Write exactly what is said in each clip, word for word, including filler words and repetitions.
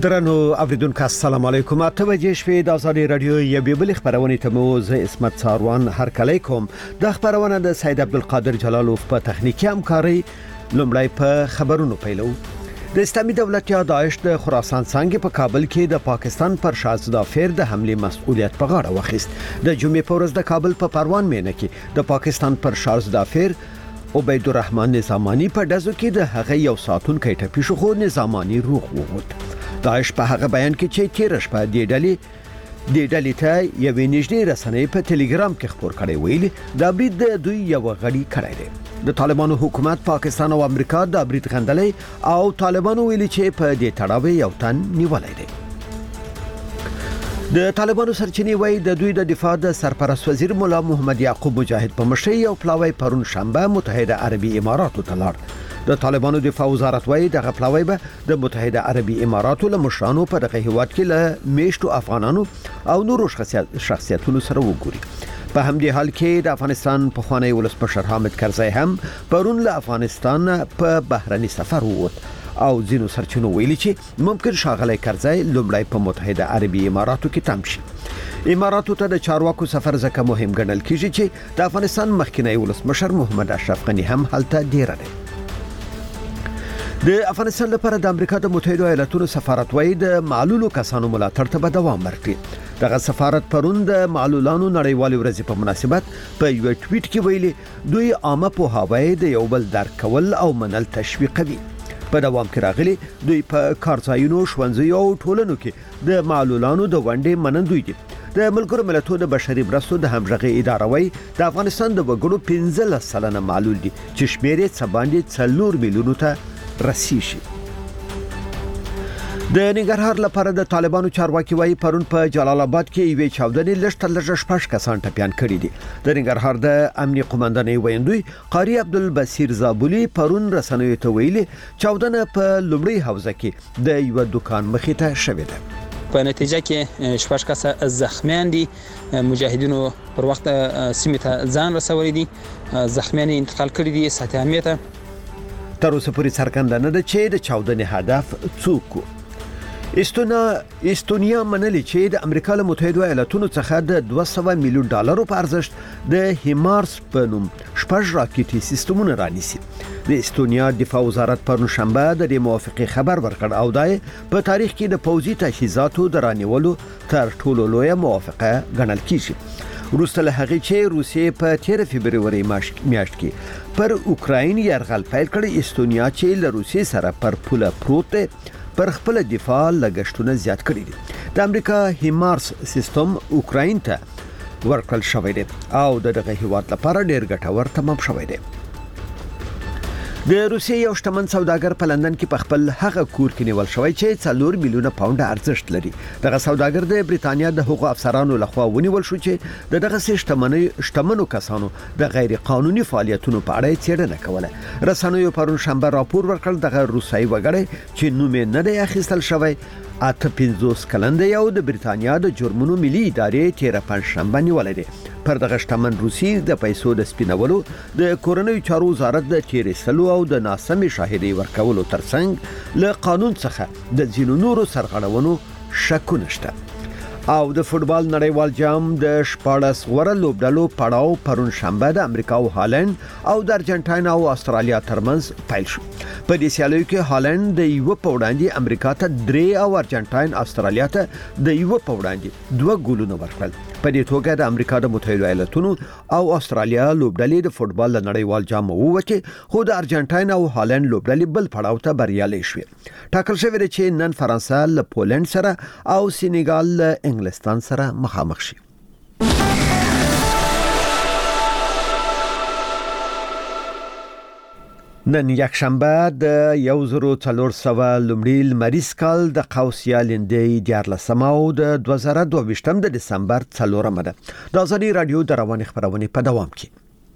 درنو اوریدونکو السلام علیکم. اته بجې شپې د آزادي رادیو یوې بل خبرونه ته مو زه اسمت ساروان هرکلی کوم. د خبرونه د سید عبدالقادر جلالوف په تخنیکی همکاري. لومړی په خبرونو پیلو. د اسلامي دولت یا داعش د خراسان څنګه په کابل کې د پاکستان پر شاهزاده فیر د حمله مسؤلیت په غاړه واخیست. د جمعې په ورځ د کابل په پروان مینه کې د پاکستان پر شاهزاده فیر عبید الرحمن نظامانی په دزو کې د هغه یو ساتونکو ټپي شو خو نظامانی روغ ووت. داعش په هغه بیان کې چې تیر شپه د ډلې د ډلې ته یوې نږدې رسنۍ په ټلګرام کې خبر کړی ویل د برید د دوی یو غړي کړی دی. د طالبانو حکومت پاکستان او امریکا د برید غندلې او طالبانو ویلي چې په دې تړاو یو تن نیولای دی. د طالبانو سرچینی وای د دوی د دفاع د سرپرست وزیر مولا محمد یعقوب مجاهد په مشرۍ یو پلاوی پرون شنبه متحده عربي اماراتو ته لاړ. د طالبانو دفاع وزارت وای دغه پلاوی به د متحده عربي اماراتو له مشرانو په دغه هیواد کې له میشتو افغانانو او نورو شخصیتونو سره وګوري. په همدې حال کې د افغانستان په خوانی ولسمشر حامد کرزی هم پرون له افغانستان په بهرني سفر ووت او ځینو سرچینو ویلي چې ممکن شاغلی کرزی لومړی په متحده عربي اماراتو کې تم شي. اماراتو ته د چارواکو سفر ځکه مهم ګڼل کیږي چې د افغانستان مخکنی ولسمشر محمد اشرف غنی هم هلته ډیر دی. د افغانستان لپاره د امریکا د متحده ایالاتونو سفارت وای د معلولو کسانو ملاتړ ته به دوام ورکړي. دغه سفارت پرون د معلولانو نړیوال ورځ په مناسبت په یو ټویټ کې ویلي دوی عامه پوهاوی د یو بل درک کول او منل تشویقوي. په دوام کې راغلي دوی په کارځایونو ښوونځیو او ټولنو کې د معلولانو د ونډې منندوی دي. د ملګرو ملتونو د بشري مرستو د همغږي اداره وای د افغانستان د وګړو پنځلس سلنه معلول دي چې شمېر یې څه باندې څلور میلیونو ته رسیږي. د ننګرهار لپاره د طالبانو چارواکي وای پرون په جلال آباد کې یوې چاودنې لږ تر لږه شپږ کسان ټپيان کړي دي. د ننګرهار د امنیت قومندانۍ ویندوی قاری عبدالبصیر زابلی پرون رسنیو ته ویلي چاودنه په لومړی حوزه کې د یو دکان مخې ته شوې ده. په نتیجه کې شپږ کسه زخمیان دي. مجاهدینو پر وخت سیمه ته ځان رسولي دي. زخمیان انتقال کړي دي ساتي امنیت. تر اوسه پورې څرګنده نه ده چې د چاودنې هدف څوک و. استونیا استونیا منلي چې د امریکا له متحده ایالاتونو څخه د دوه سوه میلیون ډالرو په ارزښت د هیمارس په نوم شپږ راکټي سیستمونه رانیسي. د استونیا دفاع وزارت پرون شنبه د دې موافقه خبر ورکړ او دای په تاریخ کې د پوځي تجهیزاتو د رانیولو تر ټولو لویه موافقه ګڼل کیږي. وروسته له هغې چې روسیې په تیر فبروري میاشت کې پر اوکراین یرغل پیل کړی استونیا چې له روسیې سره پر پوله پروت دی پر خپل دفاع لګښتونه زیات کړي دي. د امریکا هیمارس سیستم اوکراین ته ورکړل شوی دی او دغه هیواد لپاره ډیر ګټور تمام شوی دی. د روسیې یو شتمن سوداګر په لندن کې په خپل هغه کور کې نیول شوی چې څلور میلیونه پاونډ ارزښت لري. دغه سوداګر د بریتانیا د حقوقو افسرانو لخوا ونیول شو چې دغه شتمنۍ شتمنو کسانو د غیر قانوني فعالیتونو په اړه څېړنه کوله. رسنیو پرون شنبه راپور ورکړ دغه روسي وګړی چې نوم یې نه دی اخیستل شوی اته پنځوس کلن دی او د بریتانیا د جرمونو ملي ادارې تیر پنځشنبه نیولې دی. پر دغه شتمن روسي د پیسو د سپینولو د کورنیو چارو وزارت د تیرېستلو او د ناسمې شاهدۍ ورکولو ترڅنګ له قانون څخه د ځینو نورو سرغړونو شکونه شته. او د فوتبال نړیوال جام د شپاړس غوړه لوبډلو پړاو پرون شنبه د امریکا او هالند او د ارجنټاین او استرالیا ترمنځ پیل شو. په دې سیالیو کې هالند د یو په وړاندې امریکا ته درې او ارجنټاین استرالیا ته د یو په وړاندې دوه ګولونه ورکړل. په دې توګه د امریکا د متحده ایالاتونو او استرالیا لوبډلې د فوتبال نړیوال جام ووتې خو د ارجنټاین او هالند لوبډلې بل پړاو ته بریالي شوې. ټاکل شوی دی چې نن فرانسه له پولند سره او سینیګال له انګلستان سره مخامخ شي. نن یک شنبه د یو زرو څلور سوه لومړي لمریز کال د قوس یا لندې دیارلسمه او د دوه زره دوه ویشتم د دسمبر څلورمه ده. د آزادي رادیو د رواني خبرونې په دوام کې.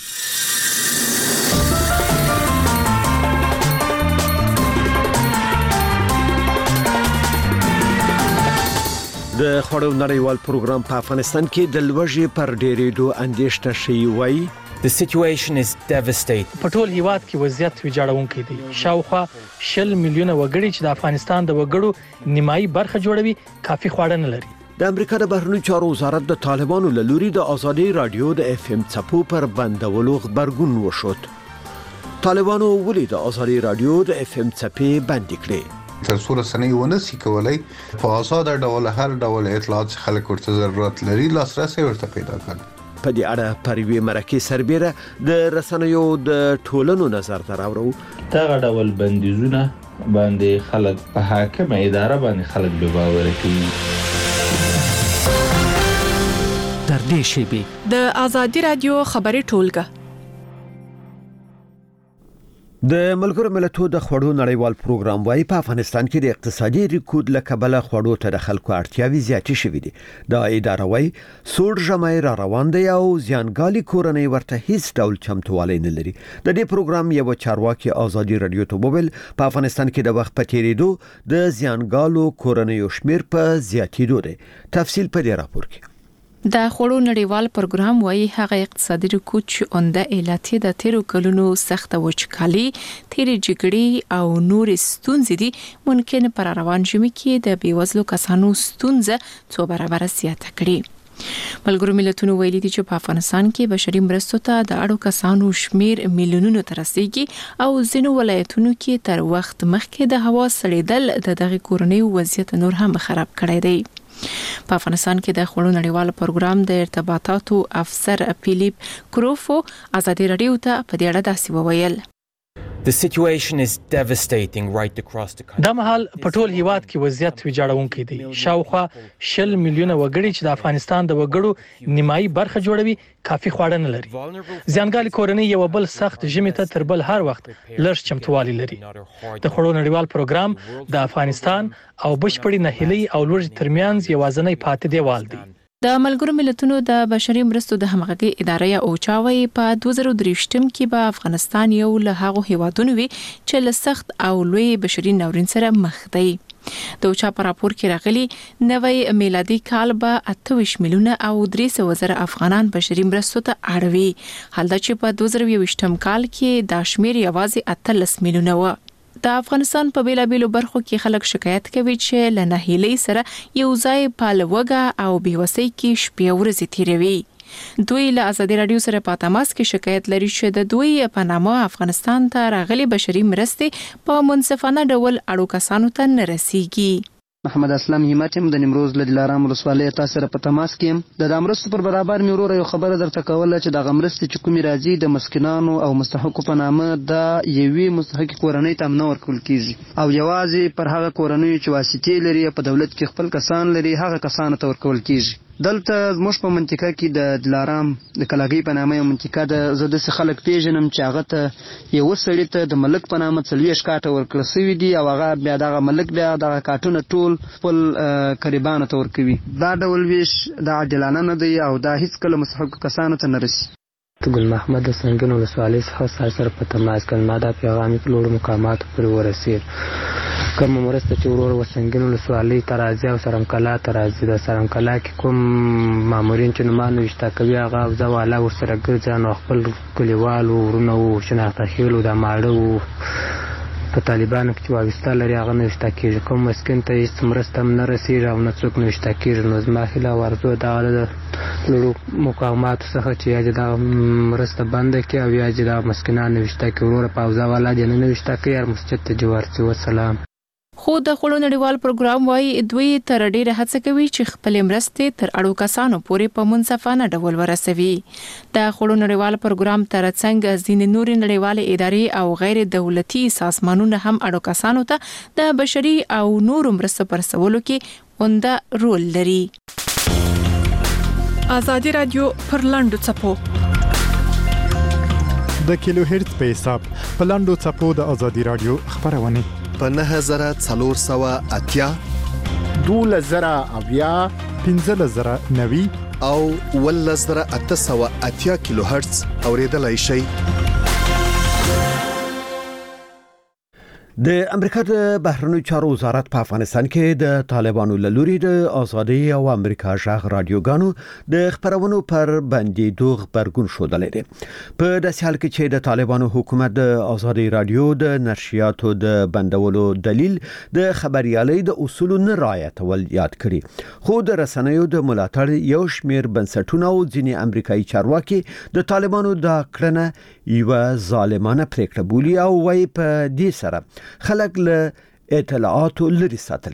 د خوړو نړیوال پروګرام په افغانستان کې د لوږې پر ډېرېدو اندېښنه شوې وای. The situation is devastating. په ټول هیواد کې وضعیت ویجاړونکی دی. شاوخوا شل میلیونه وګړي چې د افغانستان د وګړو نیمایي برخه جوړوي کافي خواړه نه لري. د امریکا د بهرنیو چارو وزارت د طالبانو له لوري د ازادي رادیو د اف ام څپو پر بندولو خبرګون وشود. طالبانو ولې د ازادي رادیو د اف ام څپې بند کړې؟ تر څو رسنۍ ونه سي کولای په آزاد ډول هر ډول اطلاعات خلک ورته ضرورت لري لاسرسي ورته پیدا کړي. په دې اړه پروي مرکه سربېره د رسنیو د ټولنو نظر دراوړو. دغه ډول بندیزونه باندې خلک په حاکمه اداره باندې خلک به باور کوي. در دې شی د ازادي رادیو خبري ټولګه د ملګرو ملتونو د خوړو نړیوال پروګرام وايي په افغانستان کې د اقتصادي ریکورډ لکبله خوړو ته د خلکو اړتیاوي زیاتې شوې دي. دا اداره وايي سوړ ژمی را روان دی او زیانګالي کورنۍ ورته هیڅ ډول چمتووالی نه لري. د دې پروګرام یو چارواکي ازادي رادیو ته وویل په افغانستان کې د وخت په تیریدو د زیانګالو کورنۍ شمیر په زیاتېدو دی. تفصیل په دې راپور کې. د خوړو نړیوال پروګرام وايي هغه اقتصادي رکود چې اونده علتي د تیرو کلونو سخت وچکالي، تیرې جګړې او نور ستونزې دي ممکن پر روان ژمي کې د بیوزلو کسانو ستونزه څو برابر زیاته کړي. ملګرو ملتونو ویلي دي چې په افغانستان کې بشري مرستو ته د اړو کسانو شمیر میلیونونو ته رسیدي او ځینو ولایتونو کې تر وخت مخکې د هوا سړېدل د دغه کورنۍ وضعیت نور هم خراب کړی دی. په افغانستان کې د خوړو نړیوال پروګرام د ارتباطاتو افسر فیلیپ کروفو ازادي رادیو ته په دې اړه داسې وویل. The situation is devastating right across the country. دا مهال په ټول هیواد کې وضعیت ویجاړونکی دی. شاوخوا شل میلیونه وګړي چې د افغانستان د وګړو نیمایي برخه جوړوي کافي خواړه نه لري. زیانګالي کورنۍ یو بل سخت ژمي ته تر بل هر وخت لږ چمتووالی لري. د خوړو نړیوال پروګرام د افغانستان او بشپړي نهیلي او لوړ ترمنځ یوازنۍ پاتې دیوال دی. د ملګرو ملتونو د بشري مرستو د همغږي ادارې او چاوي په دوه زره درې کې به افغانستان یو له هغو هیوادونو وي چې له سخت او لوی بشري ناورین سره مخ دی. د اوچا په راپور کې راغلي نوې میلادي کال به اته ویشت میلیونه او درې سوه زره افغانان بشري مرستو ته اړوي، حالدا چې په دوه زره یوویشتم کال کې دا شمیر یوازې اتلس میلیونه و. د افغانستان په بیلابیلو برخو کې خلک شکایت کوي چې له نهیلۍ سره یو ځای په لوګه او بیوسۍ کې شپې ورځې تیروي. دوی له ازادي رادیو سره په تماس کې شکایت لري چې د دوی په نامه افغانستان ته راغلي بشري مرستې په منصفانه ډول اړو کسانو ته نه رسیږي. محمد اسلام همتم د نیمروز له دلارام ولسوالۍ تاسو سره په تماس کې د امرستو پر برابر مې ورور یو خبره درته کوله چې د امرستې چې کومي راځي د مسکینانو او مستحقو په نامه د یوې مستحق کورنۍ ته نه ورکول کیږي او یوازې پر هغه کورنۍ چې واسطې لري په دولت کې خپل کسان لري هغه کسانو ته ورکول کیږي. دلته زموږ په منطقه کې د دلارام د کلاګي په نامه یو منطقه د زده سه خلک پیژنم چې هغه ته یو سړی ته د ملک په نامه څلوېښت کاټه ورکړل شوي دي او هغه بیا دغه ملک بیا دغه کاټونه ټول خپل قریبانو ته ورکوي. دا ډول ویش د عادلانه نه دی او دا هیڅ کله مستحق کسانو ته نه رسي. ګل محمد د سنگین ولسوالۍ څخه سره په تماس کې ما دا پیغام په لوړ مقاماتو پورې ورسېد. کوم مرسته چې ورور وسنګین ولسوالۍ ترازی او سرمکلا ترازی د سرمکلا کې کوم مامورین چې نومانه وشتا کوي هغه ځواله ورسره ګرځي نو خپل کلیوالو ورونو شناخته خېلو د ماړو په طالبانو کې واغستا لري هغه نشته کېږي کوم مسکین ته هیڅ مرسته هم نه رسېږي او نه څوک نشته کېږي. نو زما هیله ورځو دغه د لوړو مقاماتو څخه چې یا چې دغه مرسته بنده کړي او یا چې دغه مسکینان نوشته کړي وروره په اوزه والا دې نه نوشته کړي هر مسجد ته دې ورسي. وسلام. خو د خوړو نړیوال پروګرام وايي دوی تر ډیره هڅه کوي چې خپل مرستې تر اړو کسانو پورې په منصفانه ډول ورسوي. د خوړو نړیوال پروګرام ترڅنګ ځینې نور نړیوال ادارې او غیر دولتي سازمانونه هم اړو کسانو ته د بشري او نور مرستو پر رسولو کې اونده رول لري. ازادي رادیو پر لاندو چپو د کیلو هرتز په حساب په لاندو چپو د ازادي رادیو خبرونه په نه زره څلور سوه اتیا دوله زره اویا پنځه زره نوي او اوله زره اته سوه اتیا کیلو هرتز اوریدلای شئ. د امریکا د بهرنیو چارو وزارت په افغانستان کې د طالبانو له لوري د ازادي او امریکا ژغ رادیوګانو د خبرونو پر بندیدو خبرګون شودلې دي په داسې حال کې چې د طالبانو حکومت د ازادي رادیو د نشریاتو د بندولو دلیل د خبريالۍ د اصولو نه رعایتول یاد کړي خو د رسنیو د ملاتړ یو شمېر بنسټونه او ځینې امریکایي چارواکي د طالبانو د کړنه یو ظالمانه پریکړه بولي او وايي په دې سره خلک له اطلاعاتو لري ساتل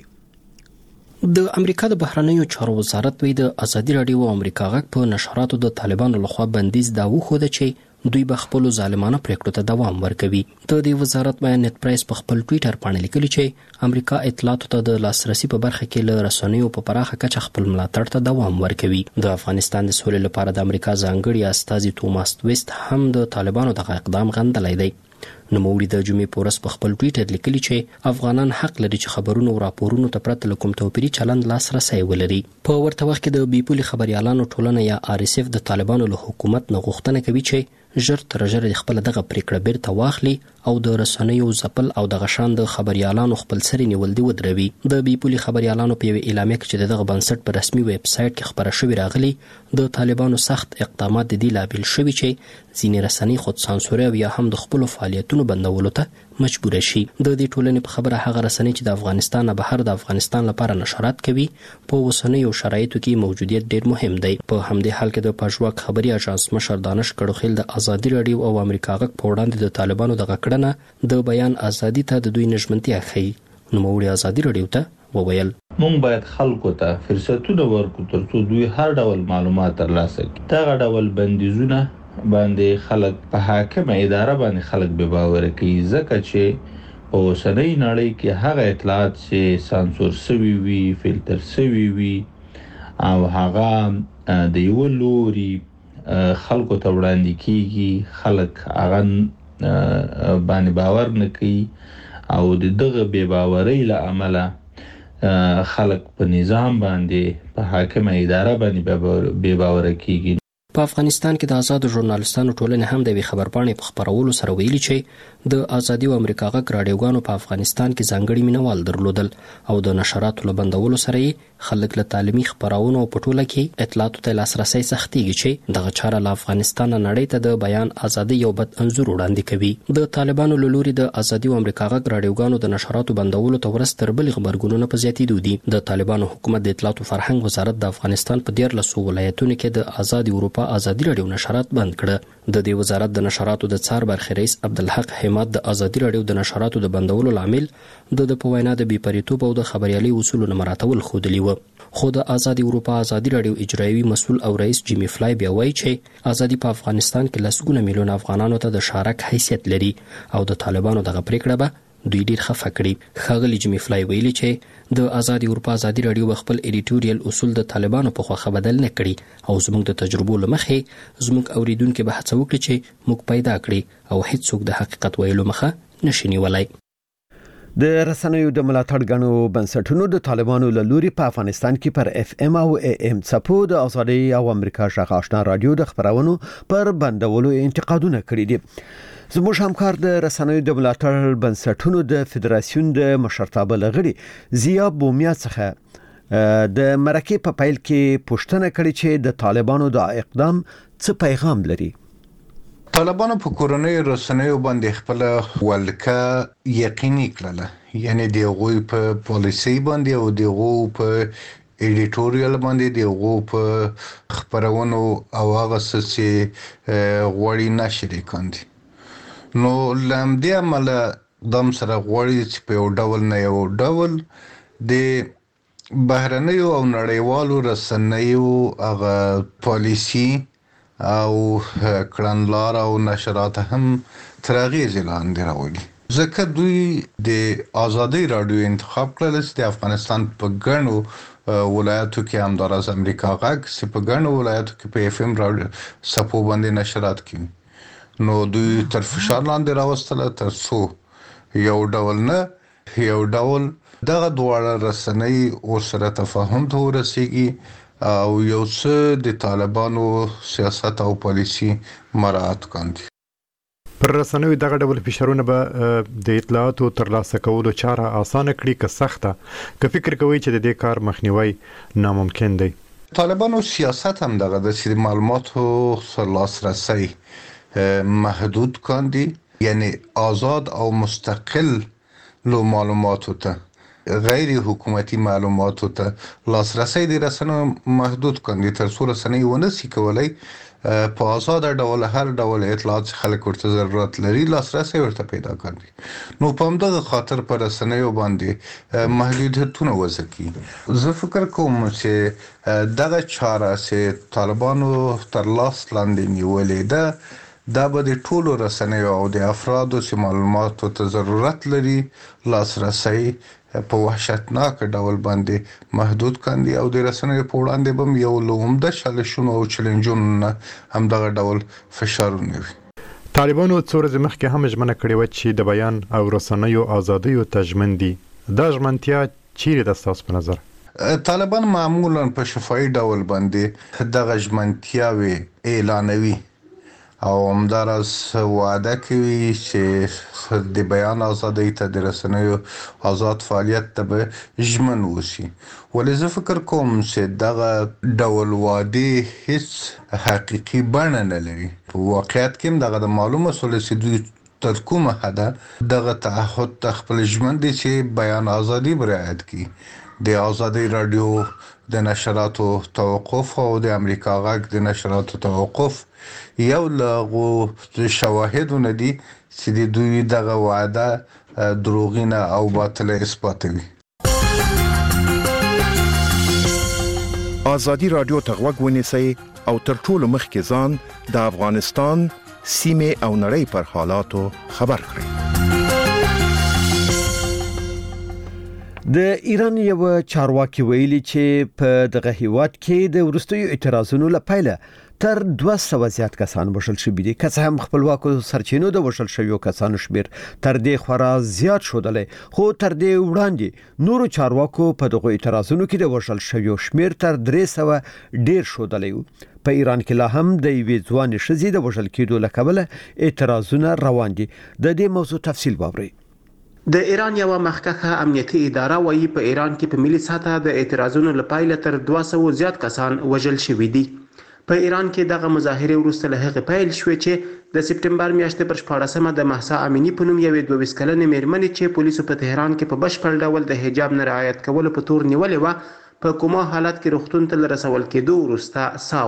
کیږي د امریکا د بهرنیو چارو وزارت وی د ازادي رادیو او امریکا غږ په نشراتو د طالبانو لخوا بندیز دا وخوده چې دوی به خپل ظالمانه پریکړو ته دوام ورکوي د دې وزارت بیان نت پریس په خپل ټوئیټر باندې لیکلي چې امریکا اطلاعاتو ته د لاسرسي په برخه کې له رسنیو په پراخه کچه خپل ملاتړ ته دوام ورکوي د افغانستان د سولې لپاره د امریکا ځانګړي استازي توماس ویست هم د طالبانو د اقدام غندلی دی نوموړي د جمعې په ورځ په خپل ټوئیټر لیکلي چې افغانان حق لري چې خبرونو او راپورونو ته پرته له کوم توپیري چلند لاسرسی ولري په ورته وخت کې د بیپولي خبريالانو ټولنه یا آر اس اف د طالبانو له حکومت نه غوښتنه کوي چې ژر تر ژره خپل دغه پریکړه بیرته واخلي او د رسنیو ځپل او د غشان د خبريالانو خپل سری نیول دی ودروي د بیپولي خبريالانو په اعلامیه کې چې دغه بنسټ په رسمي ویب سټ کې خبره شوې راغلي د طالبانو سخت اقدامات د دې لابل شوي چې ځینې رسنۍ خود سانسوري او یا هم د خپل فعالیتونو بندولو ته مجبور شي د دې ټولنې په خبره هغه رسنۍ چې د افغانستان نه بهر د افغانستان لپاره نشرات کوي په اوسنیو شرایطو کې موجودیت ډیر مهم دی په همدې حال کې د پژواک خبري اژانس مشر دانش کړوخیل د ازادي رادیو او امریکا غږ په وړاندې د طالبانو د غکړنه د بیان ازادي ته د دوی نشمنتیا ښيي نوموړي ازادي رادیو ته وویل مونږ باید خلکو ته فرصتونه ورکړو ترڅو دوی هر ډول معلومات ترلاسه کړي دا ډول بندیزونه باندې خلک په حاکمه اداره باندې خلک به باور کوي ځکه چې په اوسنۍ نړۍ کې هغه اطلاعات چې سانسور شوي وي فلټر شوي وي او هغه د یو لوري خلکو ته وړاندې کیږي خلک هغه باندې باور نه کوي او دغه بې باورۍ له امله خلک په نظام باندې په حاکمه اداره باندې بې باور کیږي په افغانستان کې د آزاد ژورنالستانو ټولنې هم د وی خبرپاڼې په خبرولو سره ویلي چې د ازادي او امریکا غږ رادیوګانو په افغانستان کې ځانګړي مینوال درلودل او د نشراتو له بندولو سره خلک له تعلیمي خبرونو په ټوله کې اطلاعاتو ته لاسرسي سختيږي چې دغه چاره له افغانستان نړۍ ته د بیان ازادي یو بد انځور وړاندې کوي د طالبانو له لوري د ازادي او امریکا غږ رادیوګانو د نشراتو بندولو ته ورستر بل خبرګونونه په زیاتېدو دي د طالبانو حکومت د اطلاعاتو فرهنګ وزارت د افغانستان په ډیر لسو ولایتونو کې د آزاد اروپا ازادي رادیو نشرات بند کړه د دې وزارت د نشراتو د څار برخې رئیس عبدالحق حماد د ازادي رادیو د نشراتو د بندولو لامل د د په وینا د بیپریتوب او د خبريالي اصولو نه مراتول خودلی و خو د آزاد اروپا ازادي رادیو اجرایي مسول او رئیس جیمی فلای بیا وایي چې ازادي په افغانستان کې لسګونه میلیون افغانانو ته د شارک حیثیت لري او د طالبانو دغه پریکړه به دوی ډیر خفه کړي خاغلی جیمی فلای ویلي چې د آزاد اروپا ازادي رادیو خپل ایډیټوریال اصول د طالبانو په خوخه بدل نه کړي او زموږ د تجربو لمخې زموږ اوریدونکو به هڅه وکړي چې موږ پیدا کړي او هیڅوک د حقیقت ویلو مخه نشي نیولای د رسنیو د ملاتړ غنو بنسټونو د طالبانو له لوري په افغانستان کې پر اف ام او ای ام څپو د ازادي او امریکا ژغ آشنا رادیو د خبرونو پر بندولو انتقادونه کړي دي زموږ همکار د رسنیو د ملاتړ بنسټونو د فدراسیون د مشرتابه لغړي زیا بومیا څخه د مرکه په پایل کې پوښتنه کړې چې د طالبانو د اقدام څه پیغام لري طالبانو په کورونی رسنیو باندې خپل ولکه یقیني کړله یعنی د غوي په پالیسي باندې او د غو په ایډیټوریال باندې د غو په خبرونو او هغه څه غوړی نشري کاندي نو لامدې عمل دم سره غوړی چې په یو ډول نه یو ډول د بهرنیو او نړیوالو رسنیو هغه پالیسي او کړنلار او نشرات هم ترغیز لاندې راولي ځکه دوی د آزادي رادیو انتخاب کړل چې د افغانستان په ګڼو ولایتو کې همدارس امریکا غږ چې په ګڼو ولایتو کې په اف ام رادیو سپو باندې نشرات کوي نو دوی تر فشار لاندې راوستل تر څو یو ډول نه یو ډول دغه دواړه رسنۍ او سره تفاهم ته ورسیږي او یو څه د طالبانو سیاست او پالیسي مراعات کاندي پر رسنوي دغه ډول فشارونه به د اطلاعاتو ترلاسه کولو چاره اسانه کړي که سخته که فکر کوي چې د دې کار مخنیوي ناممکن دی. طالبانو سیاست هم دغه د سری معلوماتو لاسرسی محدود کاندي، یعنی آزاد او مستقل لو معلوماتو ته غیر حکومتی معلوماتو ته لاسرسی د رسنیو محدود کاندي تر څو رسنۍ ونسي کولای په آزاد ډول هر ډول اطلاعات خلک ورته ضرورت لري لاسرسی ورته پیدا کړي. نو په همدغه خاطر پر رسنیو باندې محدودیتونه وضع کړي. زه فکر کوم چې دغه چاره چې طالبانو تر لاس لاندې نیولې ده دا به د ټولو رسنیو او د افرادو چې معلوماتو ته ضرورت لري لاسرسی په وحشتناک ډول باندې محدود کاندي او د رسنیو په وړاندې به یو لومده چالشونه او چیلنجونه هم دغه ډول فشارونه وي. طالبانو څو ورځې مخکې هم ژمنه کړې وه چې د بیان او رسنیو ازادیو ته ژمن دي. دا ژمنتیا چیرې ده ستاسو په نظر؟ طالبان معمولا په شفاهي ډول باندې دغه ژمنتیاوې اعلانوي او همداراز وعده کوي چې د بیان ازادۍ ته د رسنیو آزاد فعالیت ته به ژمن اوسي. ولې زه فکر کوم چې دغه ډول وعدې هیڅ حقیقي بڼه نه لري. په واقعیت کې هم دغه د معلومه سوله چې دوی تر کومه حده دغه تعهد ته خپل ژمن دي چې بیان ازادي به رعایت کړي. د ازادي رادیو د نشراتو توقف او د امریکا غږ د نشراتو توقف یو له شواهدونه دي چې د دوی دغه وعده دروغینه او باطله اثباتوي. ازادي رادیو ته غوږ ونیسئ او تر ټولو مخکې ځان د افغانستان سیمې او نړۍ پر حالاتو خبر کړئ. د ایران یو چارواکي ویلي چې په دغه هیواد کې د ورستیو اعتراضونو لپاره تر دوه سوه زیات کسان وشل شوي دي. که څه هم خپلواکو سرچینو د وشل شویو کسانو شمیر تر دې خورا زیات شودلی، خو تر دې وړاندې نورو چارواکو په دغه اعتراضونو کې د وشل شویو شمیر تر درې سوه ډیر شودلی و. په ایران کې لا هم د یوې ځوانې ښځې د وشل کېدو له کبله اعتراضونه روان دي. د دې موضوع تفصیل واورئ. د ایران یو مخکخه امنیتي اداره وايي په ایران کې په ملي سطح د اعتراضونو لپاره تر دوه سوه زیات کسان وژل شوي دي. په ایران کې دغه مظاهره وروسته له هغه پیل شوې چې د سپټمبر میاشتې پر شپاړسمه د مهسا امینی په نوم یوې دوه ویشت کلنې مېرمنې چې پولیسو په تهران کې په بشپړ ډول د حجاب نه رعایت کولو په تور نیولې وه په کومه حالت کې روغتون ته رسول کېدو وروسته ساه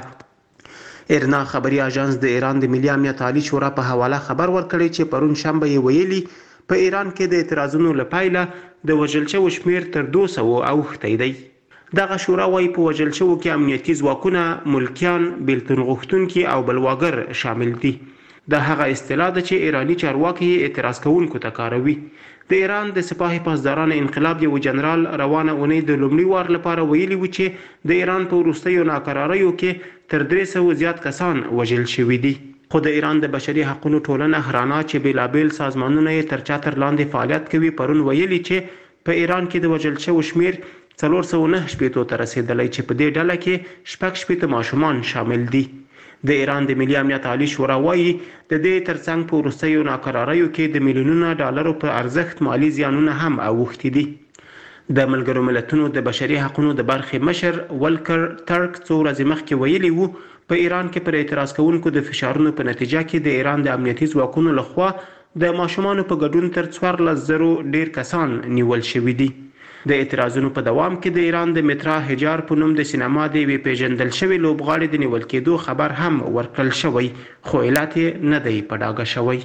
ورکړه. ایرنا خبري اژانس د ایران د ملي امنیت عالی شورا په حواله خبر ورکړی چې پرون شنبه یې ویلي په ایران کې د اعتراضونو لپاره د وژل شوو شمیر تر دوه سوه اوښتی دی. دغه شورا وايي په وژل شوو کې امنیتي ځواکونه، ملکیان، بیلتون غوښتونکي او بلواګر شامل دي. دا هغه اصطلاح ده چې ایرانی چارواکي اعتراض کوونکو ته کاروي. د ایران د سپاه پاسداران انقلاب یو جنرال روانه اونۍ د لومړي وار لپاره ویلي و چې د ایران په وروستیو ناکراریو کې تر درې سوه زیات کسان وژل شوي دي. خو د ایران د بشري حقوقو ټولنه هرانا چې بیلابیل سازمانونه یې تر چتر لاندې فعالیت کوي پرون ویلي چې په ایران کې د وژل شوو شمیر څلور سوه نهه شپېتو ته رسیدلی چې په دې ډله کې شپږ شپېته ماشومان شامل دي. د ایران د ملي امنیت عالی شورا وايي د دې ترڅنګ په وروستیو ناکراریو کې د میلیونونو ډالرو په ارزښت مالی زیانونه هم اوښتي دي. د ملګرو ملتونو د بشري حقوقو د برخې مشر ولکر ترک څو ورځې مخکې ویلي وو په ایران کې پر اعتراض کوونکو د فشارونو په نتیجه کې د ایران د امنیتي ځواکونو لخوا د ماشومانو په ګډون تر څوارلس زرو ډیر کسان نیول شوي دي. د اعتراضونو په دوام کې د ایران د مترا حجار په نوم د سینما د یوې پیژندل شوې لوبغاړې د نیول کېدو خبر هم ورکړل شوی، خو علت یې نه دی په ډاګه شوی.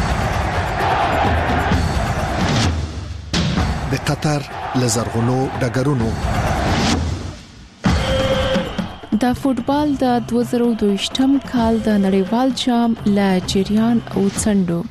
د قطر له زرغونو ډګرونو د فوټبال د دوه زره دوه ویشتم کال د نړیوال جام له جریان او څنډو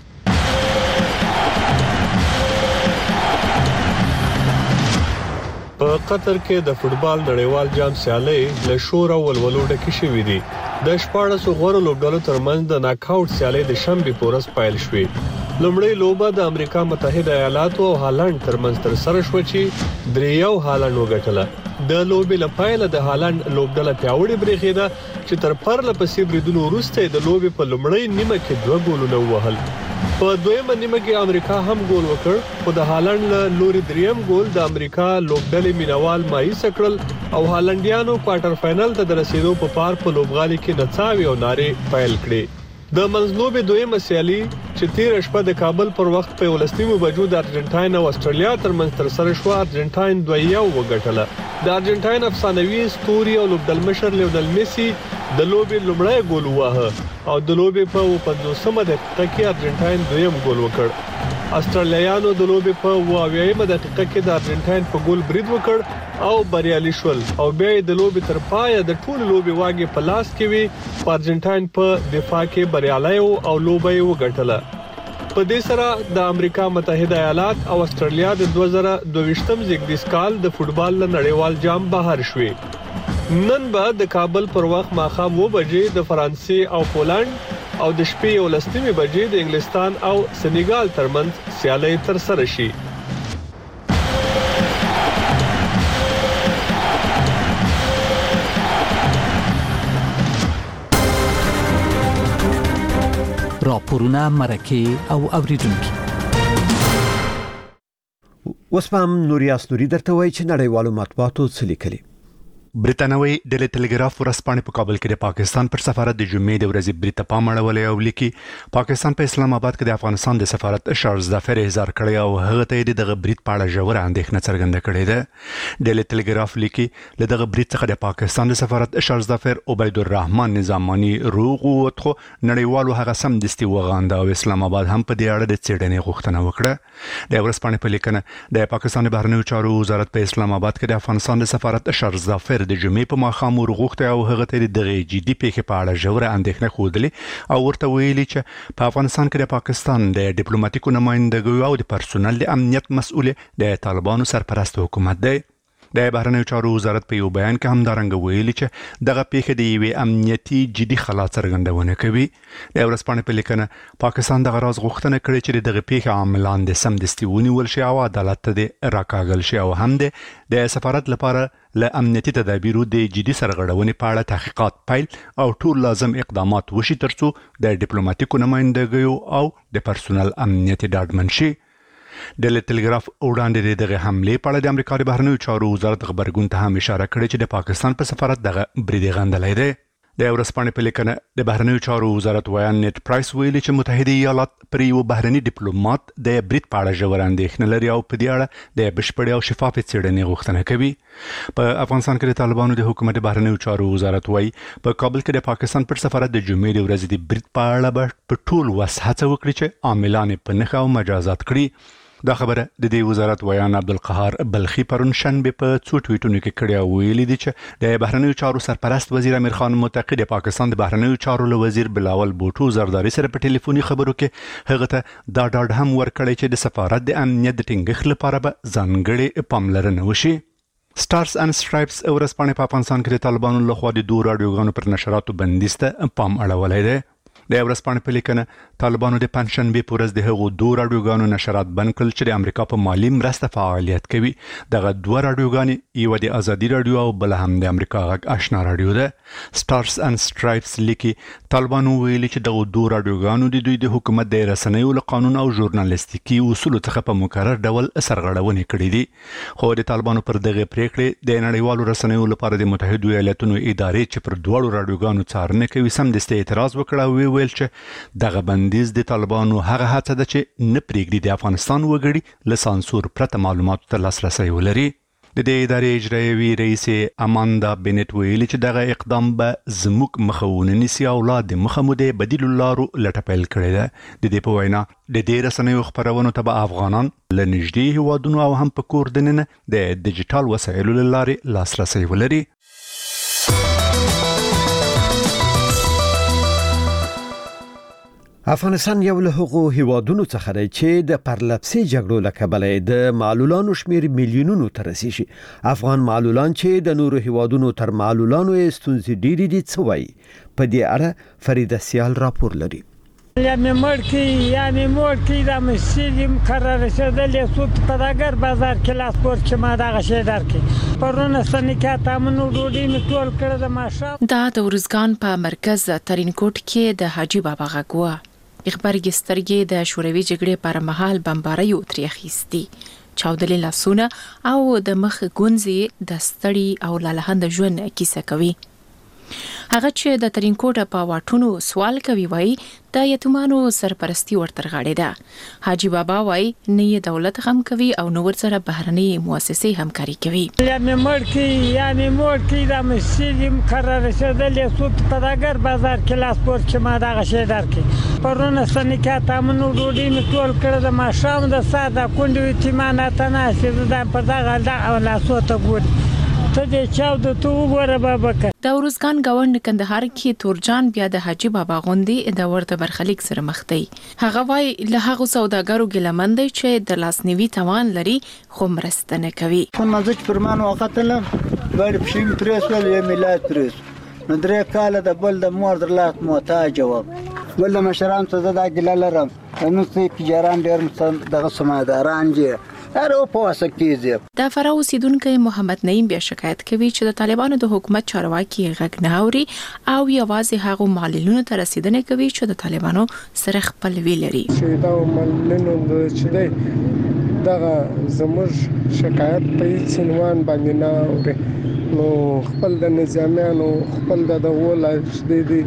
په قطر کې د فوټبال نړیوال جام سیالي له شور او ولولو ډکې شوې دي. د شپاړسو غوړو لوبډلو ترمنځ د ناک آوټ سیالي د شنبه په ورځ پیل شوې. لومړی لوبه د امریکا متحده ایالاتو او هالند ترمنځ تر سره شو چې دریو هالند وګټله. د لوبې لپاره د هالند لوبډله پیاوړې برېښیده چې تر پرله پسې بریدونو وروسته د لوبې په لومړۍ نیمه کې دوه ګولونه ووهل. په دویمه نیمه کې امریکا هم ګول وکړ خو د هالند له لوري دریم ګول د امریکا لوبډلې مینوال مایوس کړل او هالندیانو کوارټر فائنل ته د رسیدو په پار په لوبغالي کې نڅاوي او نارې پیل کړې. د منځلوبې دویمه سیالي چې تیر شپه د کابل پر وخت په ولستیمو بجو د ارجنټاین او استرالیا ترمنځ تر سره شو، ارجنټاین دوه یو وګټله. د ارجنټاین افسانوي ستوري او لوبډلمشر لیونل میسي د لوبې لومړی ګول وواهه او د لوبې په پنځوسمه دقیقه کې ارجنټاین دویم ګول وکړ. استرالیایانو د لوبې په اویایم دقیقه کې د ارجنټاین په ګول برید وکړ او بریالي شول او بیا د لوبې تر پایه د ټول لوبې واګې په لاس کې وي. په ارجنټاین په دفاع کې بریالي او لوبه یې وګټله. په دې سره د امریکا متحده ایالات او استرالیا د دوه زره دوه زیږدیز کال د فوټبال له نړیوال جام بهر شوي. نن به د کابل پر وخت ماښام اوه بجې د فرانسې او پولند او د شپې یولسمې بجې د انګلستان او سنیګال ترمنځ سیالي تر سره شي. راپورونه مرکه او اوریدونکو. اوس هم نوریاس نوري درته وایي چې نړیوالو مطبوعاتو څه لیکلي. برتانوي ډیلی ټلګراف ورځپاڼې په کابل کې د پاکستان پر سفارت د جمعې د ورځې بریټ پام اړولې او لیکي پاکستان په اسلام آباد کې د افغانستان د سفارت شارلز دافر اظهار کړی او هغه ته د بریټ په اړه ژوره اندېښنه څرګنده کړې ده. ډیلی ټلګراف لیکي له دغه بریټ څخه د پاکستان د سفارت شارلز دافر عبید الرحمن نظامانی روغ وته نړیوالو هغه سم دستي وغانده او اسلام آباد هم په دې اړه د څېړنې غوښتنه وکړه. د ورځپاڼې په لیکنه د پاکستان بهرنیو چارو وزارت په اسلام آباد کې د افغانستان د سفارت شارلز دافر د جمعې په ماښام ورغوښته او هغه ته د جدي پیښې په اړه ژوره اندېښنه ښودلې او ورته ویلي چې په افغانستان کې د پاکستان د ډیپلوماټیکو نمائندګیو او د پرسونل د امنیت مسؤل د طالبانو سرپرست حکومت دی. د بهرنیو چارو وزارت په یو بیان کې هم دارنګ ویلي چې دغه پیښه د یوې امنیتي جدي خلا څرګندونه کوي. د ورځپاڼې په لیکنه پاکستان دغه راز غوښتنه کړې چې دغه پیښه عاملان د سمدستي ونیول شي او عدالت ته د راکاږل شي او هم د سفارت لپاره له امنیتي تدابیرو د جدي سرغړونې په اړه تحقیقات پیل او ټول لازم اقدامات وشي ترڅو د ډیپلوماټیکو نمائندګیو او د پرسونل امنیت ډاډمن شي. ډیلی ټلګراف وړاندې دغه حمله په اړه د امریکا د بهرنیو چارو وزارت خبرګون ته هم اشاره کړې چې د پاکستان په سفارت دغه برید غندلې ده. د ورځپاڼې په لیکنه د بهرنیو چارو وزارت ویان نیټ پرایس ویلي چې متحده ایالات پر یو بهرني ډیپلوماټ د برید په اړه ژوره اندېښنه لري او په دې اړه د بشپړې او شفافې څېړنې غوښتنه کوي. په افغانستان کې د طالبانو د حکومت بهرنیو چارو وزارت وایي په کابل کې د پاکستان پر سفارت د جمعې د ورځې د برید په اړه په ټول وس هڅه وکړي چې عاملان په نښه او مجازات کړي. دا خبره د دې وزارت ویان عبدالقهار بلخي پرون شنبه په څو ټویټونو کې کړی او ویلي دي چې د بهرنیو چارو سرپرست وزیر امیر خان متقی د پاکستان د بهرنیو چارو له وزیر بلاول بوټو زرداری سره په ټلیفوني خبرو کې هغه ته دا ډاډ هم ورکړی چې د سفارت د امنیت د ټینګښت لپاره به ځانګړې پاملرنه وشي. سټارز اند سټرایپس ورځپاڼې په افغانستان کې د طالبانو لخوا د دوه راډیوګانو پر نشراتو بندیز ته پام اړولی دی. د ورځپاڼې په لیکنه طالبانو د پنځشنبه په ورځ د هغو دوه راډیوګانو نشرات بند کړل چې د امریکا په مالی مرسته فعالیت کوي. دغه دوه راډیوګانې یو د ازادي راډیو او بل هم د امریکا غږ آشنا راډیو ده. سټارز اند سټرایپس لیکي طالبانو ویلي چې دغه دوه راډیوګانو د دوی د حکومت د رسنیو له قانون او ژورنالیستیکي اصولو څخه په مکرر ډول سرغړونې کړې دي. خو د طالبانو پر دغه پریکړې د نړیوالو رسنیو لپاره د متحده ایالاتونو ادارې چې پر دوه راډیوګانو څارنه کوي سمدستي اعتراض وکړ او ویل چې دغه بندیز د طالبانو هغه هڅه ده چې نه پرېږدي د افغانستان وګړي له سانسور پرته معلوماتو ته لاسرسی ولري. د دې ادارې اجرایوي رئیس اماندا بنت ویلي چې دغه اقدام به زموږ مخه ونه نیسي او لا د مخه مو د بدیلو لارو لټه پیل کړې ده. د دې په وینا د دې رسنیو خپرونو ته به افغانان له نږدې هیوادونو او هم په کور دننه د ډیجیټل وسایلو له لارې لاسرسی ولري. افغانستان یو له هغو هیوادونو څخه دی چې د پرلپسې جګړو له کبله د معلولانو شمیر میلیونونو ته رسیږي. افغان معلولان چې د نورو هیوادونو تر معلولانو ستونزې ډېرې دي څه وایي. په دې اړه فریده سیال راپور لري. یا مې مړ کړي یا مې موړ کړي دا مسجد مقرر رسېدلی سود پداګر بازار کې لاس پور چې ما دغه شی درکړي پرونه سنیکا تامنو ډوډۍ مې ټول کړه د ماښام. دا د ارزګان په مرکز ترینکوټ کې د حاجی بابا غږ و. خبرګي سترګې د شوروي جګړې پر مهال بمباریو ترې اخیستي، چاودلې لاسونه او د مخ ګونځې د ستړي او لالهند ژوند کیسه کوي. هغه چې د ترینکوټ په واټونو سوال کوي وای د یتیمانو سرپرستی ورتر غاړي ده. حاجی بابا وای نه یې دولت هم کوي او نو ورسره بهرني مؤسسې همکاري کوي. یا مې مړ کړي یا مې موړ کړي دا مسجد مقرر رسېدلی سود پداګر بازار کې لاس پور چې ما دغه شی درکړي پرونه سنیکا تامنو ډوډۍ مې ټول کړه د ماښام د ساعت د کونډې یتیمان ته ناستې ده پر دغه دغه لاسو ته ګوري ته دې چاود ته وګوره بابا. د ارزګان گاوند کندهار کې تورجان بیا د حاجی بابا غوندي د ورته برخلیک سره مخ دی. هغه وای له هغه سوداګرو ګلمند چې د لاسنیوي توان لري خو مرسته نه کوي. په مزج پرمان وختله باندې پښیم پریسل یې ملات پریس نو درې کال د بل د مور در لاس محتاج و ول مشران ته د ګل لرم نو سي پیجاران ډېر دغه سماداران دي هر او په وسکیږي. د فراه اوسیدونکو محمد نعیم بیا شکایت کوي چې د طالبانو د حکومت چارواکي غږ نه اوري او یوازې هغه معلولونو ته رسیدنه کوي چې د طالبانو سره خپل وی لري. چې دا معلولونو چې دی دغه زموږ شکایت په سینوان باندې نه اوري نو خپل د نظامیانو خپل د دولت د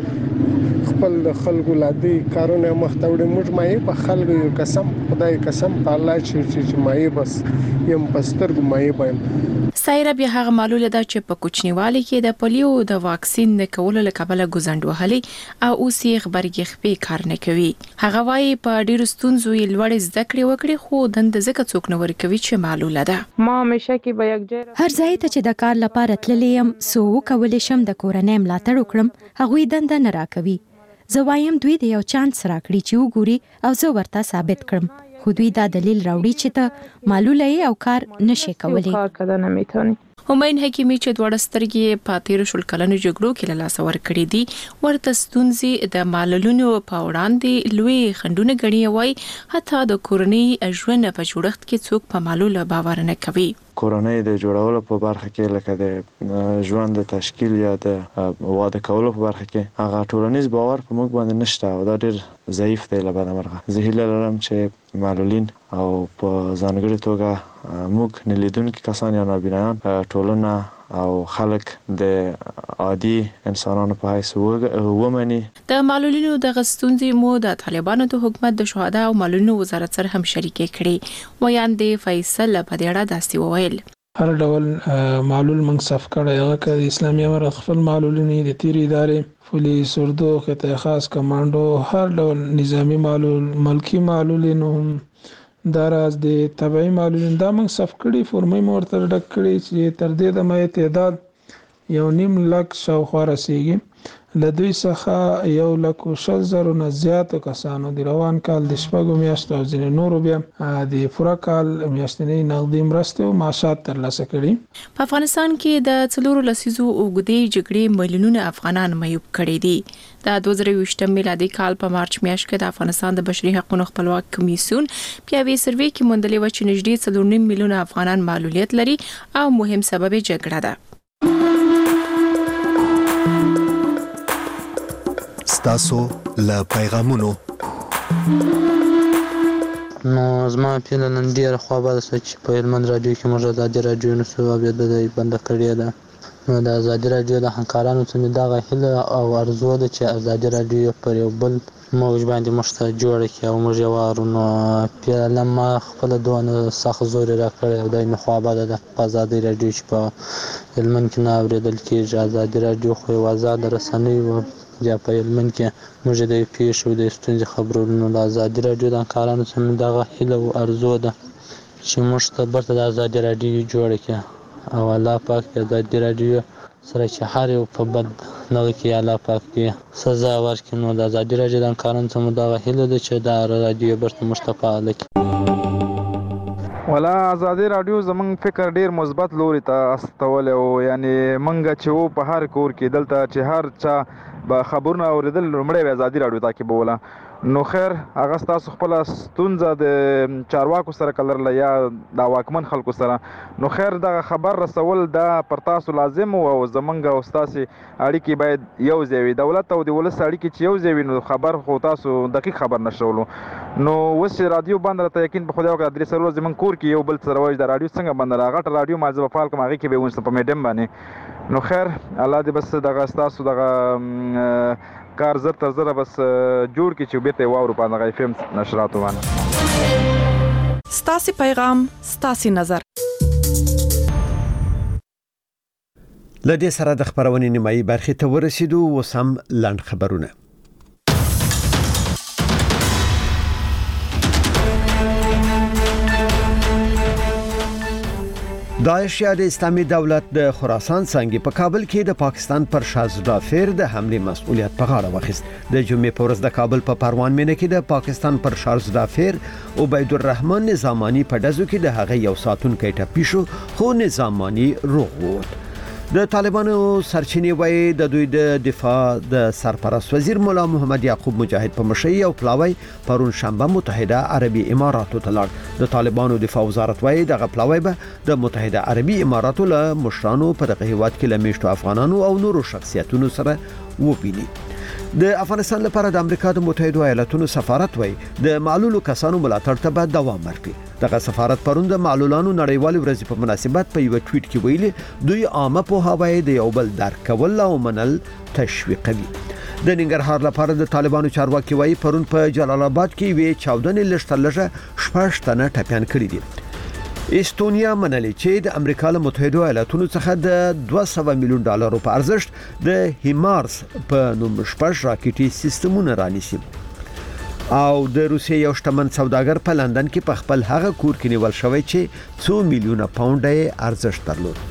خپل د خلکو لادي کارونه مختوړي موږ مې په خلکو یو قسم خدای قسم په الله چې چې مې بس یم پستر ګمې بایم. سایره بیا هغه معلوله ده چې په کوچنیوالي کې د پولیو د واکسین نه کولو لپاره ګوزند وهلي او اوس یې خبرګي خپې کار نه کوي. هغه وايي په ډیرو ستونزو یې لوړ زده کړې وکړي خو دند زکه څوک نه ورکوي چې معلوله ده. ما همیشه کې به یک ځای هر ځای ته چې د کار لپاره تللی يم سو کولې شم د کورنۍ ملاتړ وکړم هغه دند نه راکوي. زه وایم دوی د یو چانس راکړي چې وګوري او زه ورته ثابت کړم خو دوی دا دلیل راوړي چې ته معلوله او کار نشي کولای. کار کړه نه میتونی. همین حکیمی چې دوړ سترګې په تیر شل کلنو جګړو کې له لاس ور کړې دي ورته ستونزې د معلولونو په وړاندې لوی خندونه غړي وای حتی د کورنۍ ژوند په جوړښت کې څوک په معلول باور نه کوي. کورنۍ د جوړولو په برخه کې لکه د ژوند د تشکیل یا د واده کولو په برخه کې هغه ټولنیز باور په موږ باندې نشته او دا ډېر ضعیف دی. لبنه مرغه زه هیله لرم چې معلولین او په ځانګړي توګه موږ نه لیدونکي کسان یا نابینایان ټولنه او خلک د عادي انسانانو په حیث ومني. د معلولینو د غستونځي مو د طالبانو د حکومت د شهدا او معلولینو وزارت سره هم شریک کړي. ویاندې فیصل په دې اړه داسې وویل. هر ډول معلول منګ صف کړی هغه د اسلامي امارت خپل معلولین د تیر ادارې پولیس اردو قطاع خاص کمانډو هر ډول نظامی معلول ملکی معلولین هم دراز د تبعی معلولین دا موږ صف کړي فورمې مورته ډک کړي چې تر دې د مې تعداد یو نیم لک شاوخوا رسیږي. له دوی څخه یو لک شل زره نه زیات کسانو د روان کال د شپږو میاشتو او ځینې نورو بیا د پوره کال میاشتنۍ نغدي مرستې او معاشات ترلاسه کړي. په افغانستان کې د څلورو لسیزو اوږدې جګړې میلیونونه افغانان معیوب کړي دي. د دوه زره یوولسم میلادي کال په مارچ میاشت کې د افغانستان د بشري حقوقو خپلواک کمیسیون پیاوی سروې کې موندلې و چې نږدې څلور نیم میلیونه افغانان معلولیت لري او مهم سبب جګړه ده. ستاسو له پیغامونو نو زما پیل نن ډیر خو به چې په هلمند رادیو کې موږ د ازادي رادیو نو سو بیا د بند کړی ده. نو د ازادي رادیو د همکارانو څخه دا غوښله او ارزو ده چې ازادي رادیو پر یو بل موږ باندې مشته جوړ کړي او موږ یو ورونو پیل لمه خپل دوه سخت زور را کړی او د مخابره ده په ازادي رادیو چې په هلمند کې نه اوریدل کېږي. ازادي رادیو خو یو آزاد رسنۍ و یا په هلمند کې موږ د پیښو د ستونزې خبرونو د ازادي رادیو د همکارانو څخه دا غوښله او ارزو ده چې موږ ته برته د ازادي رادیو جوړ کړي او الله پاک د ازادي رادیو سره چې هر یو په بد نه کې الله پاک دې سزا ورکړي. نو د ازادي رادیو د همکارانو څخه دا غوښله ده چې د رادیو برته موږ ته فعال کړي. ولا ازادي رادیو زمونږ فکر ډیر مثبت لوري ته استول او یعنی منګه چې وو په هر کور کې دلته چې هر چا خبرونه اوریدل لومړی ازادي رادیو تعقیبوله. نو خیر هغه تاسو خپل ستونزه د چارواکو سره کلرله یا د واکمن خلکو سره، نو خیر دغه خبر رسول دا پر تاسو لازم او زمونږ او ستاسو اړیکې باید یو ځای وي. دولت او د ولس اړیکې چې یو ځای وي نو خبر خو تاسو دقیق خبر نشولو. نو اوس چې رادیو بند راته یقین په خدای وکړه درې سره زمونږ کور کې یو بل سره وایي د رادیو څنګه بند را غټ رادیو ما زه په فعال کوم هغې کې به ونیسم په میډیم باندې. نو خیر الله دې بس دغه ستاسو دغه کار زر تر زره بس جوړ کی چې بیرته واورو په دغه اف ام نشراتو باندې. ستاسو پیغام ستاسو نظر. لدې سره د خبرونې نیمایي برخې ته ورسېدو. اوس هم لاند خبرونه. داعش یا د اسلامي دولت د خراسان څنګه په کابل کې د پاکستان پر شاهزادافیر د حمله مسؤلیت په غاړه واخیست. د جمعې په ورځ د کابل په پروان مینه کې د پاکستان پر شاهزادافیر عبید الرحمن نظامانی په دزو کې د هغه یو ساتونکی ټپي شو، خو نظامانی روغ ووت. د طالبانو سرچینې وایي د دوی د دفاع د سرپرست وزیر مولا محمد یعقوب مجاهد په مشرۍ او پلاوی پرون شنبه متحده عربي اماراتو ته لاړ. د طالبانو دفاع وزارت وایي دغه پلاوی به د متحده عربي اماراتو له مشرانو په دغه هیواد کې له میشتو افغانانو او نورو شخصیتونو سره وویني. د افغانستان لپاره د امریکا د متحده ایالاتونو سفارت وایي د معلولو کسانو ملاتړ ته به دوام ورکړي. دغه سفارت پرون د معلولانو نړیوال ورځ په مناسبت په یو ټویټ کې ویلي دوی عامه پوهاوی د یو بل درک کول او منل تشویقوي. د ننګرهار لپاره د طالبانو چارواکي وایي پرون په جلال آباد کې وی چاودنې لشتل لږه شپږ تنه ټپيان کړي دي. استونیا منلي چې د امریکا له متحده ایالاتونو څخه د دوه سوه میلیون ډالرو په ارزښت د هیمارس په نوم شپږ راکټي سیستمونه رانیسي. او د روسیې یو شتمن سوداګر په لندن کې په خپل هغه کور کې نیول شوی چې څو میلیونه پاونډ یې ارزښت درلود.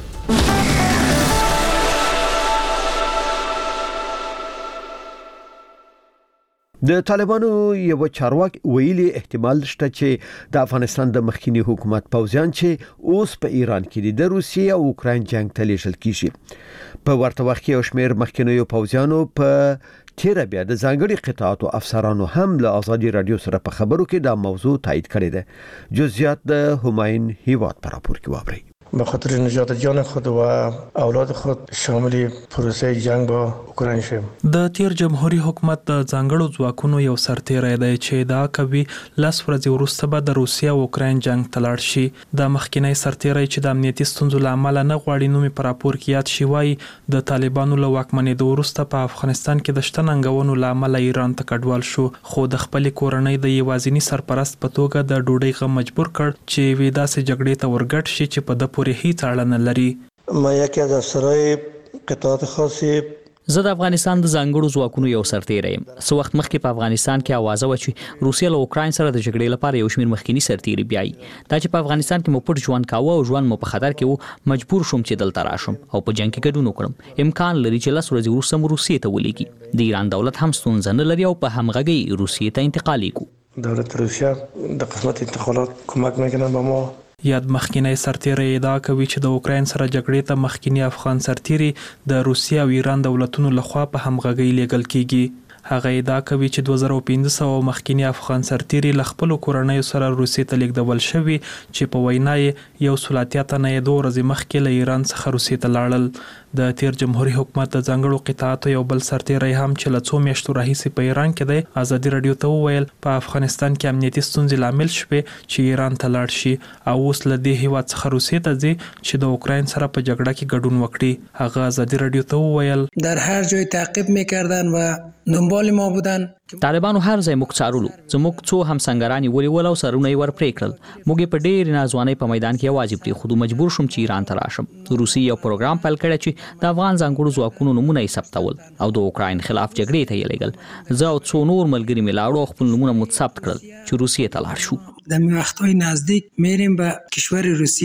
د طالبانو یو چارواکي ویلي احتمال شته چې د افغانستان د مخکینی حکومت پوځیان چې اوس په ایران کې د روسیې او اوکراین جنگ ته لیږل کیږي. په ورته وخت کې یو شمېر مخکینیو پوځیانو په تیر بیا د ځانګړي قطاعاتو افسرانو هم له آزادي رادیو سره په خبرو کې دا موضوع تایید کړې ده. جزئیات د هماین هیواد پر راپور کې واورئ. به خاطر نجات جان خود و اولاد خود شامل پروسه جنگ با اوکراین شوم. د تیر جمهوریت حکومت د ځانګړو ځواکونو یو سرتیری دی چې دا کوي لاس ورځې وروسته به د روسیا او اوکراین جنگ ته لاړ شي. د مخکینی سرتیری چې د امنیتي ستونزو لامل نه غواړي نومي پر راپور کې یاد شي وایي د طالبانو له واکمنۍ د وروسته په افغانستان کې د شتننګونو لامل ایران ته کډوال شو، خو د خپل کورنۍ د یوازینی سرپرست په توګه د ډوډۍ غم مجبور کړ چې ودا سي جګړې ته ورګټ شي چې په د پورې هیڅ اړه نه لري. ما یکی از افسرهای قطاعات خاصی زه د افغانستان د ځانګړو ځواکونو یو سرتیری یم. څو وخت مخکې په افغانستان کې اوازه و چې روسیه له اوکراین سره د جګړې لپاره یو شمېر مخکینی سرتیری بیایي. دا چې په افغانستان کې مو پټ ژوند کاوه او ژوند مو په خطر کې و، مجبور شوم چې دلته راشم او په جنگ کې ګډون وکړم. امکان لري چې لس ورځې وروسته مو روسیې ته ولیږي. د ایران دولت هم ستونزه نه لري او په همغږۍ روسیې ته انتقال کوي. دولت روسیه د قسمت انتقالات کمک میکنن به ما. یاد مخکینی سرتیری ادعا کوي چې د اوکراین سره جګړې ته مخکینی افغان سرتیری د روسیې او ایران دولتونو لخوا په همغږۍ لیږل کیږي. هغه ادعا کوي چې دوه زره پنځه سوه مخکینی افغان سرتیری له خپل کورنۍ سره روسیې ته لیږدول شوی چې په وینا یې یو سل اتیا تنه یې دوه ورځې مخکې له ایران څخه روسیې ته لاړل. د تیر جمهوریت حکومت د ځانګړو قطاعاتو یو بل سرتیری هم چې له څو میاشتو راهیسې په ایران کې دی ازادي رادیو ته وویل په افغانستان کې امنیتي ستونزې لامل شوې چې ایران ته لاړ شي او اوس له دې هیواد څخه روسیې ته ځي چې د اوکراین سره په جګړه کې ګډون وکړي. هغه ازادي رادیو ته وویل در هر جای تعقیب میکردن و دنبال ما بودن. طالبانو هر ځای موږ څارلو، زموږ څو همسنګران یې ونیول او سرونه یې ور پرې کړل. موږ یې په ډېرې ناځوانۍ په میدان کې یوازې پرېښودو. مجبور شوم چې ایران ته راشم. روسیې یو پروګرام پیل کړی چې د افغان ځانګړو ځواکونو نومونه یې ثبتول او د اوکراین خلاف جګړې ته یې لېږل. زه او څو نور ملګري مې لاړو او خپل نومونه مو ثبت کړل چې روسیې ته لاړ شو. در وقت‌های نزدیک میریم به کشور روسیه.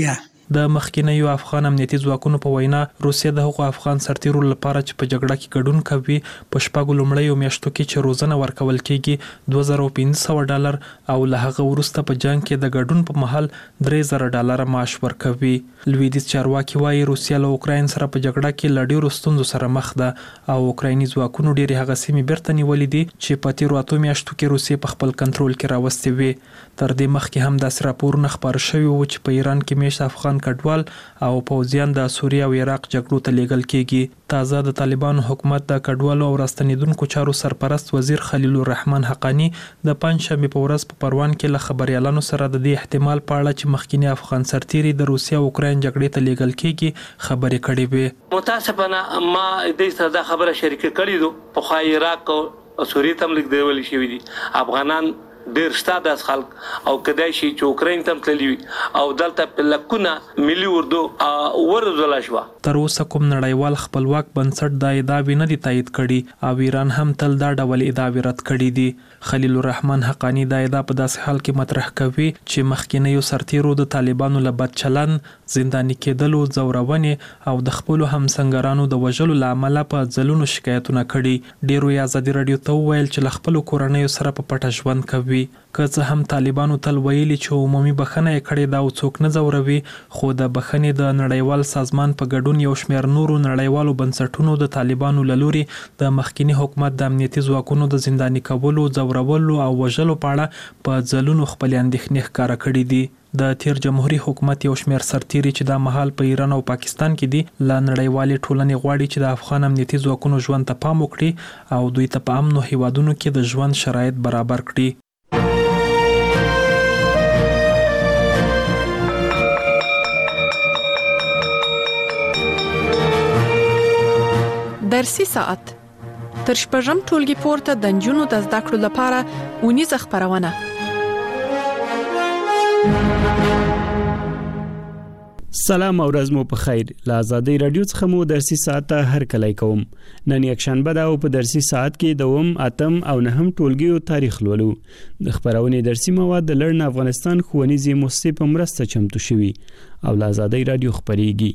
د مخکینیو افغان امنیتي ځواکونو په وینا روسیه د هغو افغان سرتیرو لپاره چې په جګړه کې ګډون کوي په شپږو لومړیو میاشتو کې چې روزنه ورکول کیږي دوه زره پنځه سوه ډالر او له هغه وروسته په جنگ کې د ګډون په مهال درې زره ډالر معاش ورکوي. لویدیځ چارواکي وايي روسیه له اوکراین سره په جګړه کې له ډېرو ستونزو سره مخ ده او اوکرایني ځواکونو ډېرې هغه سیمې بیرته نیولې دي چې په تیرو اتو میاشتو کې روسیه په خپل کنټرول کې راوستې وې. تر دې مخکې هم داسې راپورونه خپاره شوي وو چې په ایران کې میشت افغان کډوال او پوځیان د سوریه او عراق جګړو ته لیږل کیږي. تازه د طالبانو حکومت د کډوالو او راستنیدونکو چارو سرپرست وزیر خلیل الرحمن حقانی د پنځشنبې په ورځ په پروان کې له خبريالانو سره د دې احتمال په اړه چې مخکینی افغان سرتیري د روسیه او اوکراین جګړې ته لیږل کیږي خبرې کړې وې. متاسفانه ما د دې سره خبره شریک کړې ده په خای عراق او سوریه تم لیک دیول شي دي افغانان ډیر ستاد از خلک او کدای شي چې اوکراین تم تللی او دلته په لکونه ملي اردو ورزول شو. تر اوسه کوم نړیوال خپلواک بنسټ دا ادعا نه دي تایید کړي او ایران هم تل دا ډول ادعا رد کړي دي. خلیل الرحمن حقانی دا ادعا په داسې حال کې مطرح کوي چې مخکینیو سرتیرو د طالبانو له بد چلن، زنداني کېدلو، ځورونې او د خپل همسنګرانو د وژلو لامل په ځلونو شکایتونه کړي. ډیرو یې ازادي رادیو ته وویل چې له خپل کورنیو سره په پټه ژوند کوي. که څه هم طالبانو تل ویلي چې عمومي بخښنه یې کړې ده او څوک نه ځوروي، خو د بخښنې د نړیوال سازمان په ګډون یو شمېر نورو نړیوالو بنسټونو د طالبانو له لوري د مخکینی حکومت د امنیتي ځواکونو د زنداني کولو، ځورولو او وژلو په اړه په ځلونو خپلې اندېښنې ښکاره کړي دي. د تیر جمهوریت حکومت یو شمېر سرتیري چې دا مهال په ایران او پاکستان کې دي له نړیوالې ټولنې غواړي چې د افغان امنیتي ځواکونو ژوند ته پام وکړي او دوی ته په امنو هیوادونو کې د ژوند شرایط برابر کړي. درسي ساعت تر شپږم ټولګي پورته د نجونو د زده کړو لپاره اونیزه خبرونه. سلام او ورځ مو په خیر. له آزادۍ رادیو څخه مو درسي ساعت هر کله کوم. نن یک شنبه ده او په درسي ساعت کې دوم، اتم او نهم ټولګیو تاریخ لولو. د خبرونې درسي مواد د لړن افغانستان ښوونیزې مؤسسې په مرسته چمتو شوي او له آزادۍ رادیو خبريږي.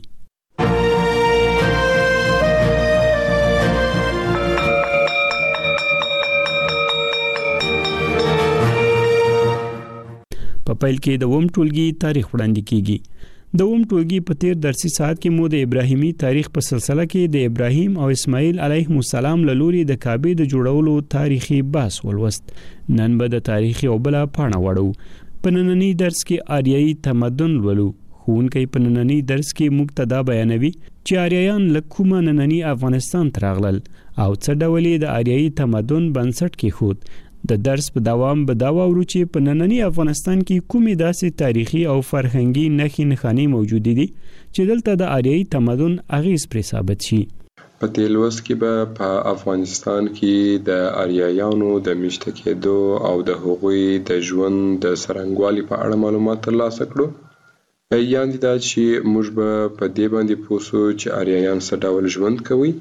په پیل کې د ووم ټولګي تاریخ وړاندې کیږي. د ووم ټولګي په تیر درسي ساعت کې مو د ابراهیمي تاریخ په سلسله کې د ابراهیم او اسماعیل علیهم السلام له لوري د کعبې د جوړولو تاریخي بحث ولوست. نن به د تاریخ یو بل پاڼه وړو. په نننی درس کې آریایي تمدن ولو. ښوونکی په نننی درس کې مبتدا بیانوي چې آریایان له کومه نننی افغانستان ته راغلل او څه ډول د آریایي تمدن بنسټ کېښود. د درس په دوام به دا واورو چې په نننی افغانستان کې کومې داسې تاریخي او فرهنګي نښې نښانې موجود دي چې دلته د آریایي تمدن اغیز پرې ثابت شي. په دې لوست کې به په افغانستان کې د آریایانو د میشته کېدو او د هغوی د ژوند د څرنګوالي په اړه معلومات ترلاسه کړو. یعنې دا چې موږ به په دې باندې پوه شو چې آریایان څه ډول ژوند کوي،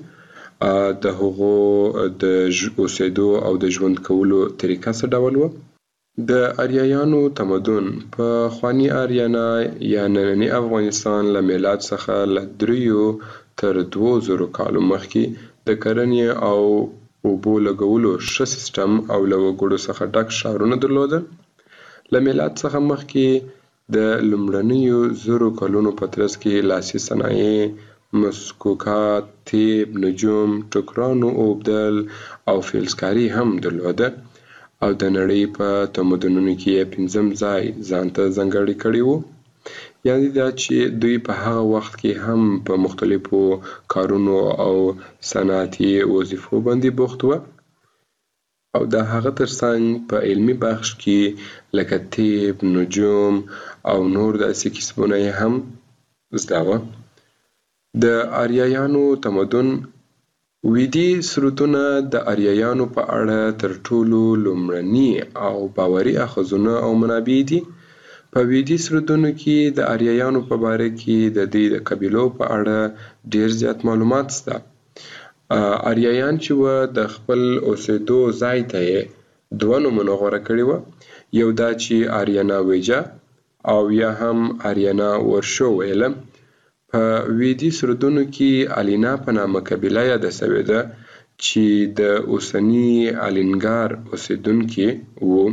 د هغو د اوسېدو او د ژوند کولو طریقه څه ډول وه. د آریایانو تمدن په خواني آریانا یا ننني افغانستان له میلاد څخه له دریو تر دوو زرو کالو مخکې د کرنې او اوبو لګولو ښه سیستم او له وګړو څخه ډک ښارونه درلودل. له میلاد څخه مخکې د لومړنیو زرو کلونو په ترڅ کې لاسي صنایع، مسکوکات، تیب، نجوم، ټوکرانو اوبدل او فلزکاري هم درلوده او د نړۍ په تمدنونو کې یې پنځم ځای ځان ته ځانګړی کړی وو. یعنې دا چې دوی په هغه وخت کې هم په مختلفو کارونو او صنعتي وظیفو باندې بوخت وو او د هغه ترڅنګ په علمي بخش کې لکه تیب، نجوم او نور داسې کسبونه یې هم زده وه. د آریایانو تمدن ویدي سرودونه د آریایانو په اړه تر ټولو لومړني او باوري اخذونه او منابع دي. په ویدي سرودونو کې د آریایانو په باره کې د دې د قبیلو په اړه ډیر زیات معلومات شته. آریایان چې و د خپل اوسېدو ځای ته یې دوه نومونه غوره کړي وو. یو دا چې آریانا ویجا او یا هم آریانا ورشو ویله. په ویدي سردونو کې الینا په نامه قبیله یاده سوې ده چې د اوسني الینګار اوسیدونکي وو.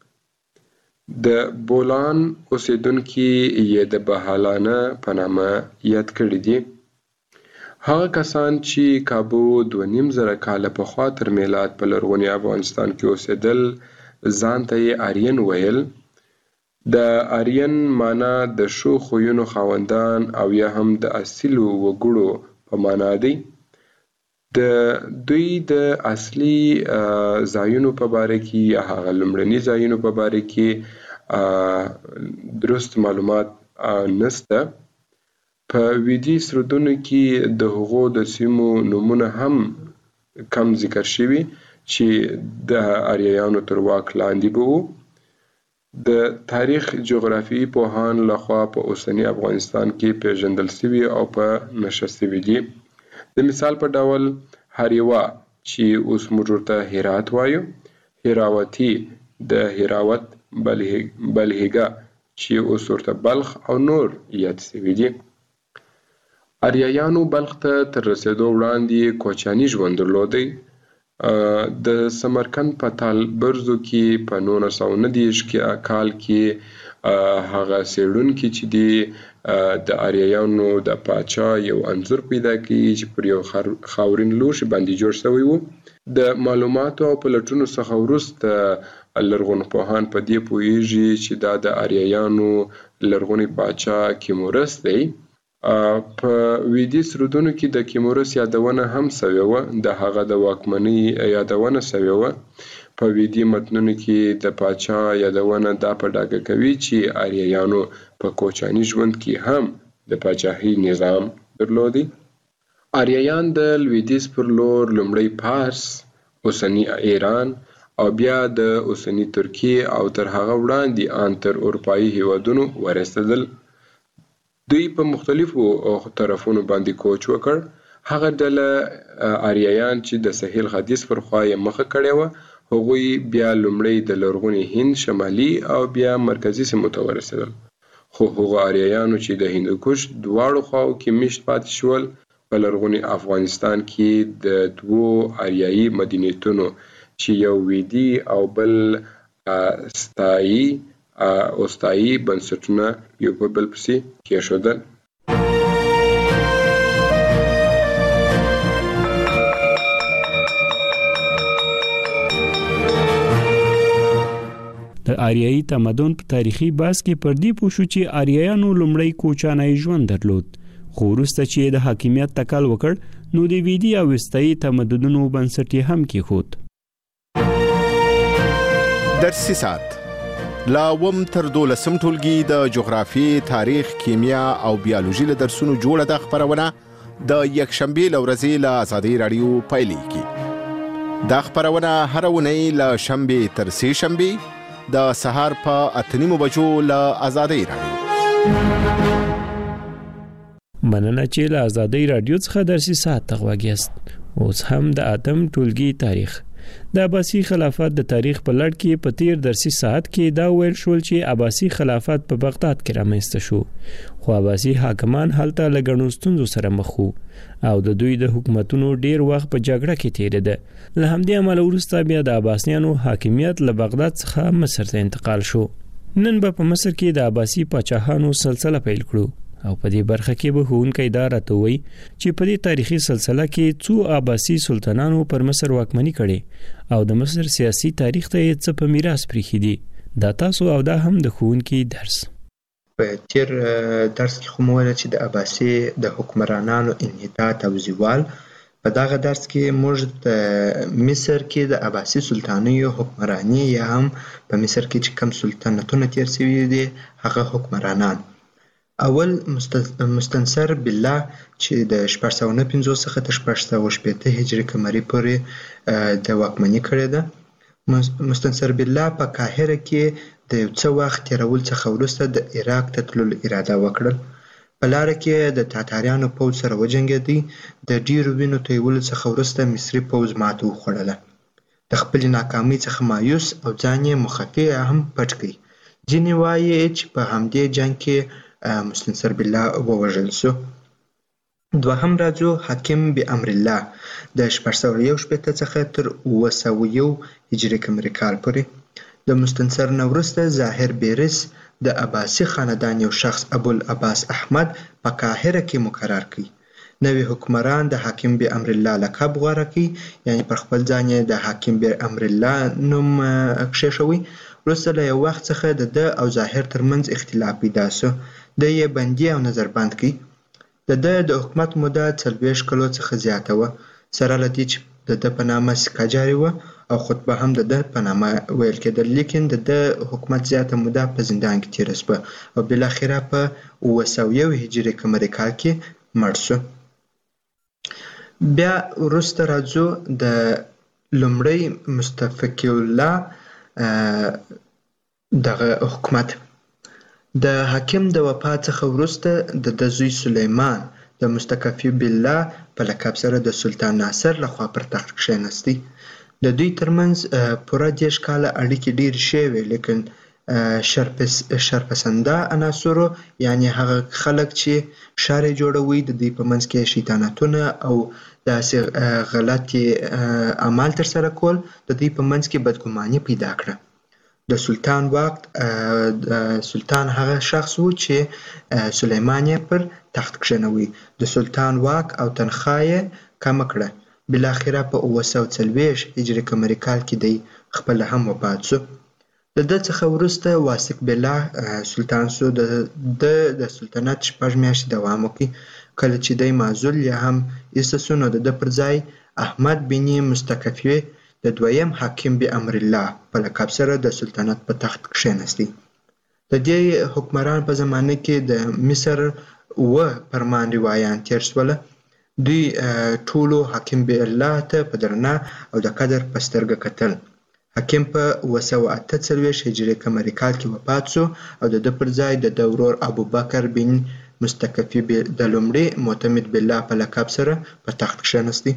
د بولان اوسیدونکي یې د بهالانه په نامه یاد کړي دي. هغه کسان چې کابو دوه نیم زره کاله پخوا تر میلاد په لرغوني افغانستان کې اوسېدل ځان ته یې آرین ویل. د آرین معنا د ښو خویونو خاوندان او یا هم د اصیلو وګړو په معنا دی. د دوی د اصلي ځایونو په باره کې یا هغه لومړني ځایونو په باره کې درست معلومات نشته. په ویدي سردونو کې د هغو د سیمو نومونه هم کم ذکر شوي چې د آریایانو تر واک لاندې به وو. د تاریخ جغرافیایي پوهان لخوا په اوسني افغانستان کې پیژندل شوي او په نښه شوي دي. د مثال په ډول هریوا چې اوس موږ ورته هرات وایو، هراوتي د هراوت، بلهیګا چې اوس ورته بلخ او نور یاد شوي دي. آریایانو بلخ ته تر رسېدو وړاندې کوچیاني ژوند درلودی. د سمرقند په تال برزو کې په نولس سوه نهه دېرش کې کال کې هغه څېړونکي چې دي د آریایانو د پاچا یو انځور پیدا کړي چې پر یو خاورین لوښي باندې جوړ شوی و. د معلوماتو او پلټونو څخه وروسته لرغونپوهان په دې پوهیږي چې دا د آریایانو لرغونی پاچا کیمورس دی. په ویدي سرودونو کې د کیمورس یادونه هم شوې وه، د هغه د واکمنۍ یادونه شوې وه. په ویدي متنونو کې د پاچا یادونه دا په ډاګه کوي چې آریایانو په کوچیاني ژوند کې هم د پاچاهۍ نظام درلودی. آریایان د لویدیځ پر لور لومړی پارس، اوسني ایران او بیا د اوسني ترکیې او تر هغه وړاندې ان تر اروپایي هیوادونو ورسېدل. دوی په مختلفو طرفونو باندې کوچ وکړ. هغه ډله آریایان چې د سهیل ختیځ پر خوا یې مخه کړې وه، هغوی بیا لومړی د لرغوني هند شمالي او بیا مرکزي سیمو ته ورسېدل. خو هغو آریایانو چې د هندوکش دواړو خواو کې میشت پاتې شول، په لرغوني افغانستان کې د دوو آریایي مدنیتونو چې یو ویدي او بل ستایي اوستایي بنسټونه یو په بل پسې کېښودل. د آریایي تمدن په تاریخي بحث کې پر دې پوه شو چې آریایانو لومړی کوچانی ژوند درلود، خو وروسته چې د حاکمیت تکل وکړ نو د ویدي او وستایي تمدنونو بنسټ یې هم کېښود. درسي ساعت لا اووم تر دولسم ټولګي د جغرافیې، تاریخ، کیمیا او بیالوژي له درسونو جوړه ده خپرونه د یکشنبې له ورځې له ازادۍ راډیو پیلېږي. دا خپرونه هره اونۍ له شنبې تر سې شنبې د سهار په اته نیمو بجو له ازادۍ راډیو. مننه چې له ازادۍ راډیو څخه درسي ساعت ته غوږ یاست. اوس هم د اتم ټولګي تاریخ. د عباسي خلافت د تاریخ په لړ کې په تیر درسي ساعت کې دا ویل شول چې عباسي خلافت په بغداد کې رامنځته شو، خو عباسي حاکمان هلته له ګڼو ستونزو سره مخ وو او د دوی د حکومتونو ډیر وخت په جګړه کې تیریده. له همدې امله وروسته بیا د عباسیانو حاکمیت له بغداد څخه مصر ته انتقال شو. نن به په مصر کې د عباسي پاچاهانو سلسله پیل کړو او په دې برخه کې به ښوونکی دا راته وایي چې په دې تاریخي سلسله کې څو عباسي سلطانانو پر مصر واکمني کړې او د مصر سیاسي تاریخ ته یې څه په میراث پریښي دي. دا تاسو او دا هم د ښوونکي درس. په تیر درس کې خو مو ویل چې د عباسي د حکمرانانو انحطاط او زوال. په دغه درس کې موږ د مصر کې د عباسي سلطانیو حکمراني یا هم په مصر کې چې کوم سلطنتونه تیر شوي دي هغه حکمرانان. اول مستنصر بالله چې د شپږ سوه نهه پنځوس څخه تر شپږ سوه شپېته هجري قمري پورې د واکمني کړې ده. مستنصر بالله په قاهره کې د یو څه وخت تېرولو څخه وروسته د عراق ته تللو اراده وکړل. په لاره کې د تاتاریانو پوځ سره وجنګېدی. د ډېرو وینو تویولو څخه وروسته مصري پوځ ماتې وخوړله. د خپلې ناکامۍ څخه مایوس او ځان یې مخفي هم پټ کړ. ځینې وایي چې په همدې جنګ کې مستنصر بالله ووژل شو. دوهم راځو حاکم بامر الله د شپږ سوه یو شپېته څخه تر اوه سوه یو هجري قمري کال پورې. د مستنصر نه وروسته ظاهر بیرس د عباسي خاندان یو شخص ابوالعباس احمد په قاهره کې مقرر کړي. نوی حکمران د حاکم بامر الله لقب غوره کړي، یعنی پر خپل ځان یې د حاکم بامر الله نوم کښېښوي. وروسته له یو وخت څخه د ده او ظاهر ترمنځ اختلاف پیدا شو. ده یې بندي او نظربند کړي. د ده د حکومت موده څلوېښت کلو څخه زیاته وه، سره له دې چې د ده په نامه سکه جاري وه او خطبه هم د ده په نامه ویل کېدل. لیکن د ده حکومت زیاته موده په زندان کې تېره شوه او بالاخره په اوه سوه یو هجري قمري کال کې مړ شو. بیا وروسته راځو د لومړی مستفقی الله دغه حکومت. د حاکم د وفات څخه وروسته د ده زوی سلیمان د مستکفی بالله په لقب سره د سلطان ناصر لخوا پر تخت کښېنستی. د دوی ترمنځ پوره دېرش کاله اړیکې ډېرې ښې وې، لیکن شرپسنده عناصرو یعنی هغه خلک چې ښار یې جوړوي د دوی په منځ کې شیطانتونه او داسې غلطې اعمال ترسره کول د دوی په منځ کې بدګماني پیدا کړه. د سلطان واک سلطان هغه شخص و چې سلیمان یې پر تخت کښېنوي. د سلطان واک او تنخواه یې کمه کړه. بالاخره په اوه سوه څلوېښت هجري قمري کال کې دی خپله هم وفات شو. د ده څخه وروسته واثق بالله سلطان شو. د ده د سلطنت شپږ میاشتې دوام وکړي. کله چې دی معزول یا هم ایسته شو نو د ده پر ځای احمد بن مستکفی د دویم حاکم بامر الله په لقب سره د سلطنت په تخت کښېنستی. د دې حکمران په زمانه کې د مصر اوه فرمان روایان تېر شوله. دوی ټولو حاکم بالله ته په درنه او د قدر په سترګه کتل. حاکم په اوه سوه اته څلوېښت هجري قمري کال کې وفات شو او د ده پر ځای د ده ورور ابوبکر بن مستکفی د لومړي معتمد بالله په لقب سره په تخت کښېنستی.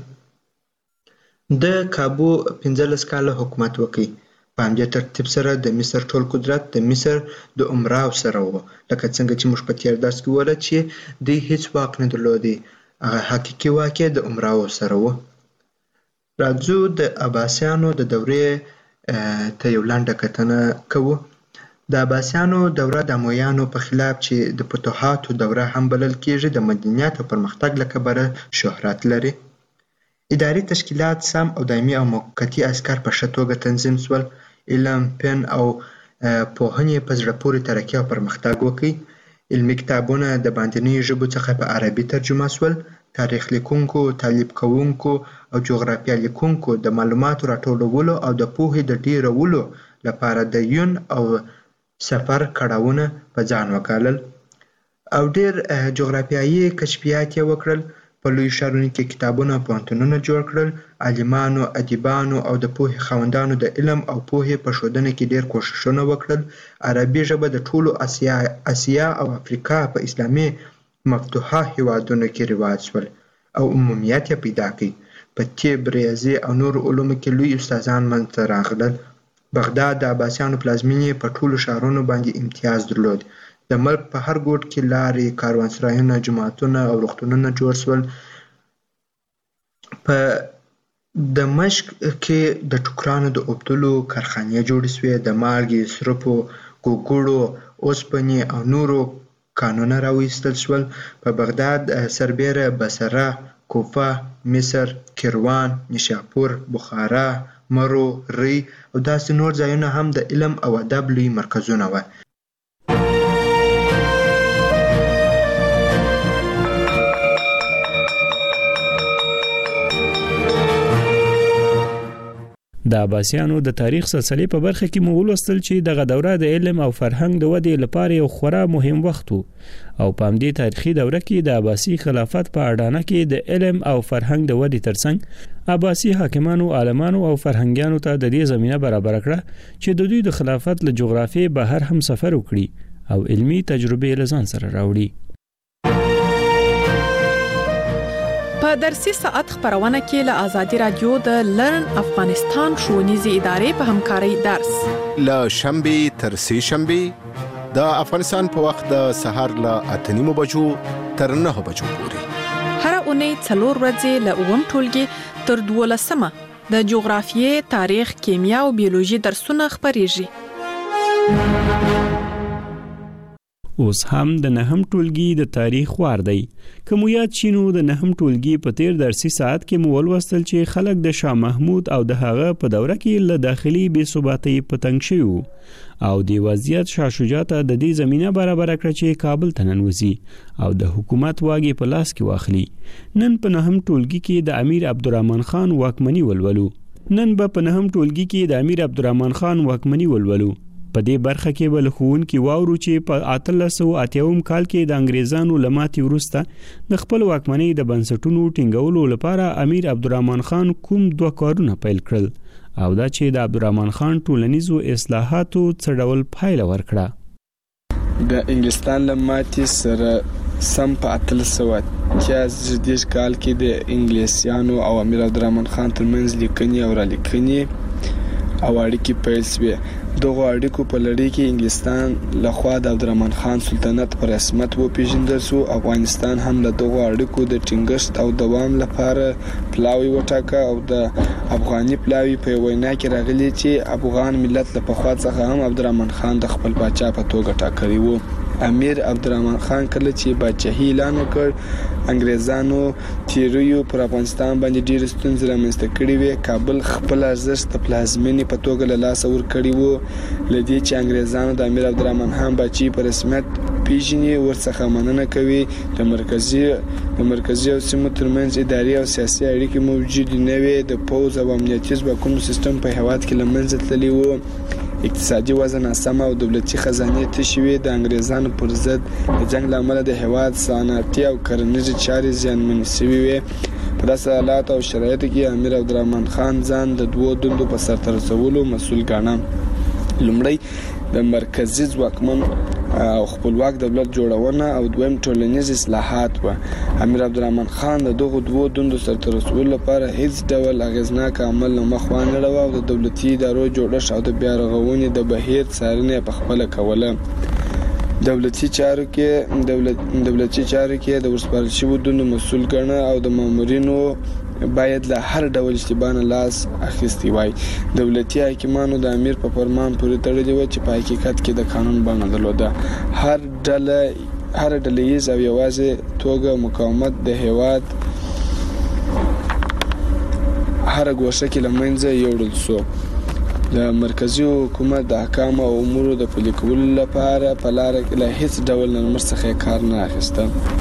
د کابو پنځلس کاله حکومت وکړي. په همدې ترتیب سره د مصر ټول قدرت د مصر د امراو سره و، لکه څنګه چې موږ په تېر درس کې وویل چې دوی هیڅ واک نه درلودی، هغه حقیقي واک یې د امراو سره و. راځو د عباسیانو د دورې ته یو لنډه کتنه کوو. د عباسیانو دوره د امویانو په خلاف چې د فتوحاتو دوره هم بلل کېږي د مدنیت او پرمختګ له کبله شهرت لري. اداري تشکیلات سم او دایمي او موقتي عسکر په ښه توګه تنظیم شول. علم، فن او پوهنې په زړه پورې ترقي او پرمختګ وکړي. علمي کتابونه د باندنیو ژبو څخه په عربي ترجمه شول. تاریخ لیکونکو، تعلیب کوونکو او جغرافیه لیکونکو د معلوماتو راټولولو او د پوهې د ډیرولو لپاره د یون او سفر کړاوونه په ځان وکالل او ډیر جغرافیایي کشفیات یې وکړل. په لوی ښارونو کې کتابونه او پوهنتونونه جوړ کړل. عالمانو، ادیبانو او د پوهې خاوندانو د علم او پوهې په ښودنه کې ډیر کوښښونه وکړل. عربي ژبه د ټولو اسیا اسیا او افریقا په اسلامي مفتوحه هیوادونو کې رواج شول او عمومیت یې پیدا کړ. په طب، ریاضي او نورو علومو کې لوی استادان منځته راغلل. بغداد د عباسیانو پلازمینې په ټولو ښارونو باندې امتیاز درلود. د ملک په هر ګوټ کې لارې، کاروانسرایونه، جوماتونه او روغتونونه جوړ شول. په دمشق کې د ټوکرانو د اوبدلو کارخانې جوړې شوې. د مالګې، سرپو، ګوګړو، اوسپنې او نورو کانونه راوایستل شول. په بغداد سربیره بصره، کوفه، مصر، کیروان، نیشاپور، بخارا، مرو، ری او داسې نور ځایونه هم د علم او ادب لوی مرکزونه وو. د عباسیانو د تاریخ سلسله په برخه کې مو ولوستل چې دغه دوره د علم او فرهنګ د ودې لپاره یو خورا مهم وخت او په همدې تاریخي دوره کې د عباسي خلافت په اډانه کې د علم او فرهنګ د ودې ترڅنګ عباسي حاکمانو، عالمانو او فرهنګیانو ته د دې زمينه برابر کړه چې د دوی د خلافت له جغرافیې بهر هم سفر وکړي او علمی تجربه له ځان سره راوړي. په درسي ساعت خبرونه کې له آزادي رادیو د لرن افغانستان ښوونیزې ادارې په همکارۍ درس له شنبه تر سه شنبه د افغانستان په وخت د سهار له اته نیمو بجو تر نه بجو پورې هر اونۍ څلور ورځې له اووم ټولګي تر دولسمه د جغرافیې، تاریخ، کیمیا او بیولوژي درسونه خبريږي. اوس هم د نهم ټولګي د تاریخ وار دی. کوم یاد شینو د نهم ټولګي په تیر درسي ساعت کې مو ولوستل چې خلک د شاه محمود او د هغه په دوره کې له داخلي بې ثباتۍ پتنګ شوي او د وضعیت شاه شجاع ته د دې زمينه برابر کړ چې کابل ته ننوځي او د حکومت واګي په لاس کې واخلي. نن په نهم ټولګي کې د امیر عبدالرحمن خان واکمني ولولو. نن به په نهم ټولګي کې د امیر عبدالرحمن خان واکمني ولولو. په دې برخه کې بل خوونکي واورو چې په اتلس سوه اتیاوم کال کې د انګریزانو لماتې وروسته د خپل واکمنۍ د بنسټونو ټینګولو لپاره امیر عبدالرحمن خان کوم دوه کارونه پیل کړل او دا چې د عبدالرحمن خان ټولنیزو اصلاحاتو څه ډول پایله ورکړه. د انګلستان لماتې سره سم په اتلس سوه اتیا کال کې د انګلیسیانو او امیر عبدالرحمن خان ترمنځ لیکنې او رالیکنې او اړیکې پیل شوې. دغه اړیکو په لړۍ کې انګلستان لخوا د عبدالرحمن خان سلطنت په رسمیت وپیژندل شو. افغانستان هم له دغه اړیکو د ټینګښت او دوام لپاره پلاوی وټاکه او د افغاني پلاوی په وینا کې راغلی چې افغان ملت له پخوا څخه هم عبدالرحمن خان د خپل پاچا په توګه ټاکلی و. امیر عبدالرحمن خان کله چې پاچاهي اعلان وکړ انګریزانو تیریو پر افغانستان باندې ډېر ستونزې رامنځته کړې وې. کابل خپل ارزښت د پلازمینې په توګه له لاسه ورکړی و. لدې چې انګریزانو د امیر عبدالرحمن خان بچي په رسمیت پیژني ورڅخه مننه کوي. د مرکزی د مرکزی او سیمو ترمنځ اداري او سیاسي اړیکې موجود نه وې. د پوځ او امنیتي ځواکونو سیستم په هیواد کې له منځه تللی و. اقتصادي وضع ناسمه او دولتي خزانې تشې وې. د انګریزانو پر ضد د جنګ له امله د هیواد صنعتي او کرنیزې چارې زیانمنې شوې وې. په داسې حالاتو او شرایطو کې امیر عبدالرحمن خان ځان د دوو دندو په سرته رسولو مسؤل ګاڼه. لومړی د مرکزي ځواکمن او خپلواک دولت جوړونه او دویم ټولنیز اصلاحات و. امیر عبدالرحمن خان د دغو دوو دندو سرته رسولو لپاره هیڅ ډول اغیزناک عمل نه مخ وانه اړوه او د دولتي ادارو جوړښت او د بیا رغونې د بهیر څارنه په خپل کوله. دولتي چارو کې دولت دولتي چارو کې د ورسپارل شوو دندو مسؤل ګڼه او د مامورینو باید له هر ډول اشتباه نه لاس اخیستی وای. دولتي حاکمانو د امیر په فرمان پورې تړلي و چې په حقیقت کې د قانون بڼه درلوده. هر ډله هر ډلهیز او یوازې توګه مقاومت د هیواد هر ګوشه کې له منځه یوړل شو. د مرکزی حکومت د احکام او امورو د پلي کولو لپاره په لاره کې له هیڅ ډول نرمښت څخه کار نه اخیسته.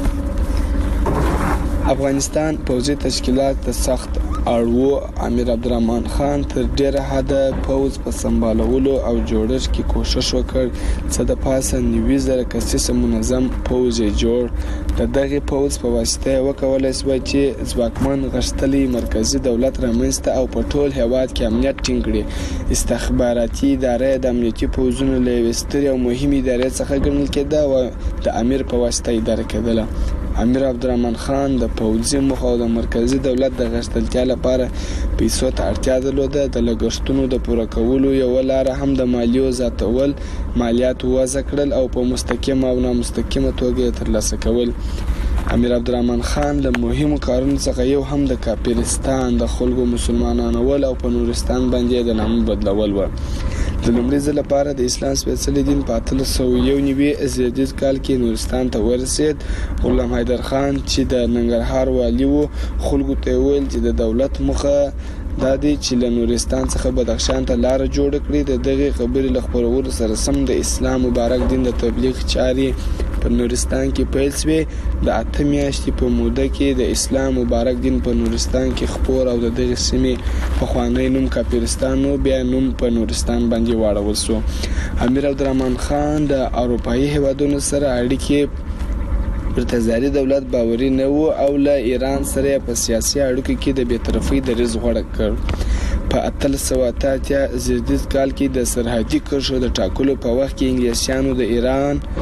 افغانستان پوځي تشکیلات د سخت اړوو. امیر عبدالرحمن خان تر ډیره حده پوځ په سمبالولو او جوړښت کې کوشش وکړ. څه د پاسه نوي زره کسیزه منظم پوځ یې جوړ. د دغې پوځ په واسطه یې وکولای شوه چې ځواکمن غښتلی مرکزي دولت رامنځته او په ټول هیواد کې امنیت ټینګ کړي. استخباراتي اداره د امنیتي پوځونو له یوې سترې او مهمې ادارې څخه ګڼل کېده او د امیر په واسطه اداره کېدله. امیر عبدالرحمن خان د پوځي موخو او د مرکزي دولت د غښتلتیا لپاره پیسو ته اړتیا درلوده. د لګښتونو د پوره کولو یوه لاره هم د مالیو زیاتول، مالیات وضع کړل او په مستقیمه او نامستقیمه توګه یې ترلاسه کول. امیر عبدالرحمن خان له مهمو کارونو څخه یو هم د کافرستان د خلکو مسلمانانول او په نورستان باندې د نامه بدلول و. د لومړي ځل لپاره د اسلام سپېڅلي دین په اتلس سوه یو نوي زیږدیز کال کې نورستان ته ورسېد. غلام حیدر خان چې د ننګرهار والي و خلکو ته ویل چې د دولت موخه دا دی چې له نورستان څخه بدخشان ته لار جوړ کړي. د دغې خبرې له خپرولو سره سم د اسلام مبارک دین د تبلیغ چارې په نورستان کې پیل شوې. د اته میاشتې په موده کې د اسلام مبارک دین په نورستان کې خپور او د دغې سیمې پخوانی نوم کافرستان و بیا نوم په نورستان باندې واړول شو. امیر عبدالرحمن خان د اروپایي هیوادونو سره اړیکې پر تزاري دولت باوري نه و او له ایران سره په سیاسي اړیکو کې د بی‌طرفۍ دریځ غوره کړ. په اتلس سوه اته اتیا زیږدیز کال کې د سرحدي کرښو د ټاکلو په وخت کې انګلیسیانو د ایران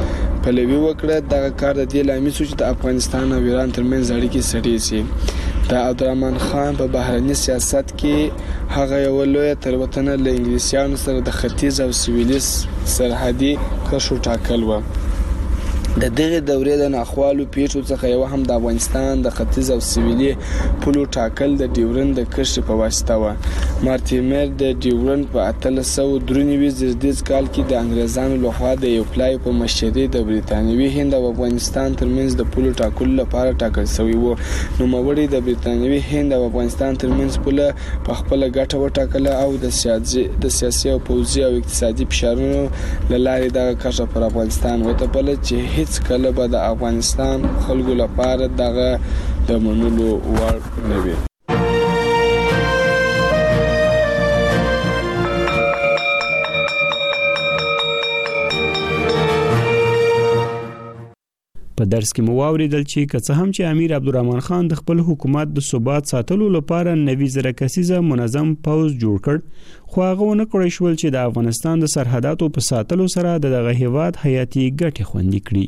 پلوي وکړه. دغه کار د دې لامل شو چې د افغانستان او ایران ترمنځ اړیکې سړې شي. د عبدالرحمن خان په بهرني سیاست کې هغه یو لوی تلوتنه له انګلیسیانو سره د ختیځ او سویلي سرحدي کرښو ټاکل و. د دغه دورې د ناخوالو پیښو څخه یو هم د افغانستان د ختیځ او سویلي پولو ټاکل د ډیورند د کرښې په واسطه و. مارټیمر د ډیورند په اتلس سوه درې نوي زیږدیز کال کې د انګریزانو لخوا د یو پلای په مشرۍ د بریتانوي هند او افغانستان ترمنځ د پولو ټاکلو لپاره ټاکل شوی و. نوموړي د بریتانوي هند او افغانستان ترمنځ پوله په خپل ګټه وټاکله او د سیاسي د سیاسي او پوځي او اقتصادي فشارونو له لارې دغه کرښه پر افغانستان وتپله چې هیڅ کله به د افغانستان خلکو لپاره دغه د منلو وړ نه وي. په درس کې مو واوریدل چې که څه هم چې امیر عبدالرحمن خان د خپل حکومت د ثبات ساتلو لپاره نوي زره کسیزه منظم پوځ جوړ کړ، خو هغه ونه کړی شول چې د افغانستان د سرحداتو په ساتلو سره د دغه هیواد حیاتي ګټې خوندي کړي.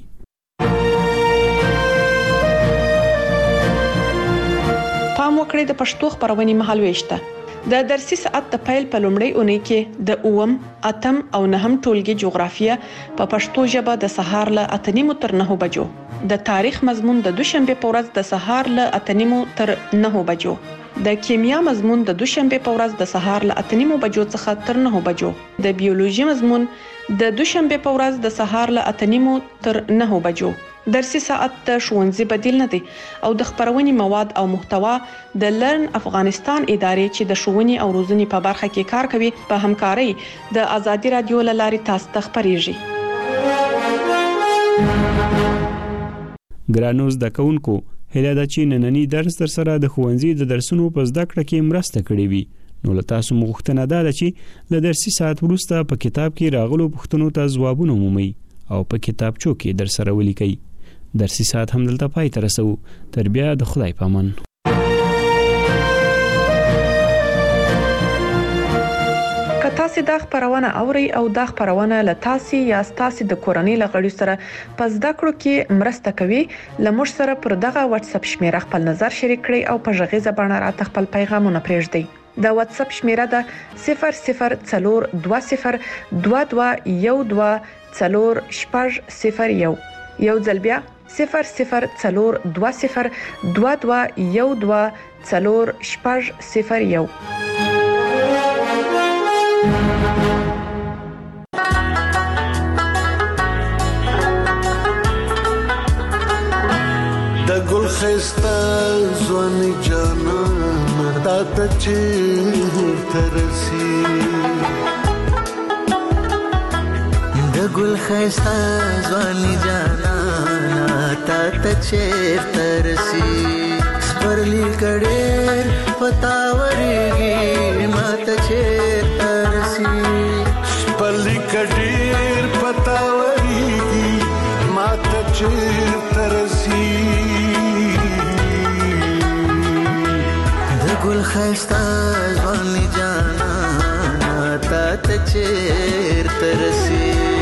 پام وکړئ د پښتو خبرونې مهالويشته. د درسي ساعت د پیل په لومړۍ اونۍ کې د اووم، اتم او نهم ټولګي جغرافیه په پښتو ژبه د سهار له اته نیمو تر نهو بجو، د تاریخ مضمون د دوشنبه په ورځ د سهار له اته نیمو تر نهو بجو، د کیمیا مضمون د دوشنبه په ورځ د سهار له اته نیمو بجو څخه تر نهو بجو، د بیولوژي مضمون د دوشنبه په ورځ د سهار له اته نیمو تر نهو بجو. درسي ساعت د ښوونځي بدیل نه دی او د خبرونې مواد او محتوا د لرن افغانستان ادارې چې د ښوونې او روزنې په برخه کې کار کوي په همکارۍ د ازادي رادیو له لارې تاسو ته خبريږي. ګرانو زده کوونکو، هیله ده چې نننی درس در سره د ښوونځي د درسونو په زده کړه کې مرسته کړې وي. نو له تاسو مغوښتنه ده چې له درسي ساعت وروسته په کتاب کې راغلو پوښتنو ته ځوابونه مومئ او په کتابچو کې در سره ولیکئ. درسي ساعت هم دلته پای ته رسو. تر بیا د خدای په امان. که تاسو دا خبرونه اورئ او دا خبرونه له تاسو یا تاسو د کورنۍ لغړي سره په زده کړو کې مرسته کوي، لمر سره پر دغه واتس اپ شمیره خپل نظر شریک کړئ او په ژغې زبانه راته خپل پیغامونه پرېږدئ. د واتس اپ شمیره ده صفر صفر څلور دوه صفر دوه دوه یو دوه څلور شپږ صفر یو. یو ځل بیا صفر صفر څلور دوه صفر دوه دوه یو دوه څلور شپږ صفر یو. د ګل خسته ځواني جانان تا ته چې ترسي، د ګل خسته ځواني جانان تا ته چې ترسي، سپرلی کډېر پتاورېږي ما ته چې ترسي، سپرلی کډېر پتاورېږي ما ته چې ترسي، د ګل خسته ځواني جانان تا ته چې ترسي.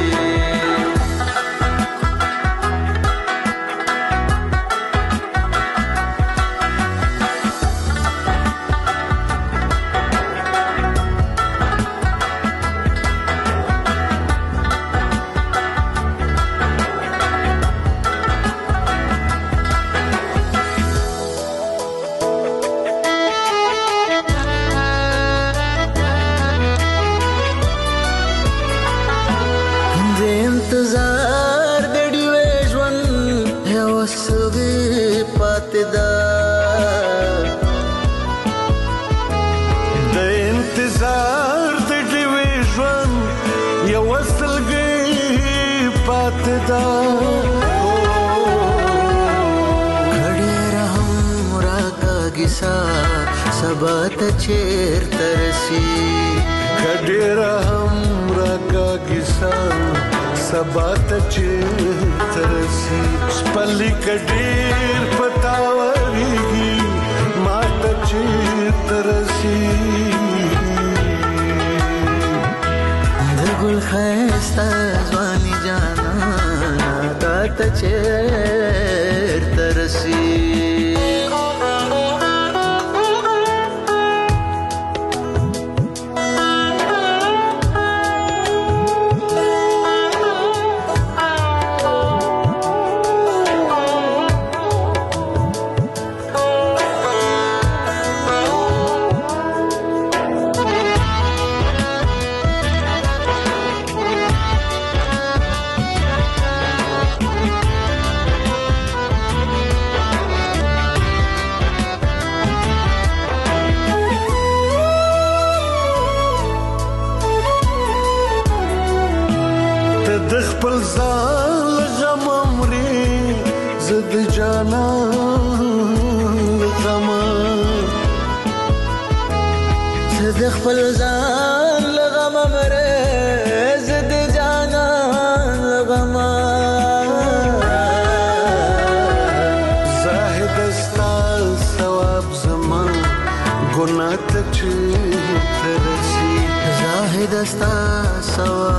سبا ته چیر ترسي کډیر هم راکاږي سبا ته چیر ترسي، سپلی کډیر پتاورېږي ما ته چیر ترسي، د ګل ښایسته ځواني جانان تا ته چیرته رسي د خپل ځان غم مري زد جانان غم د خپل ځان غم مري زد جانان غم زاهد استا ثواب زمان ګناه ته چیرته رسي زاهد استا ثواب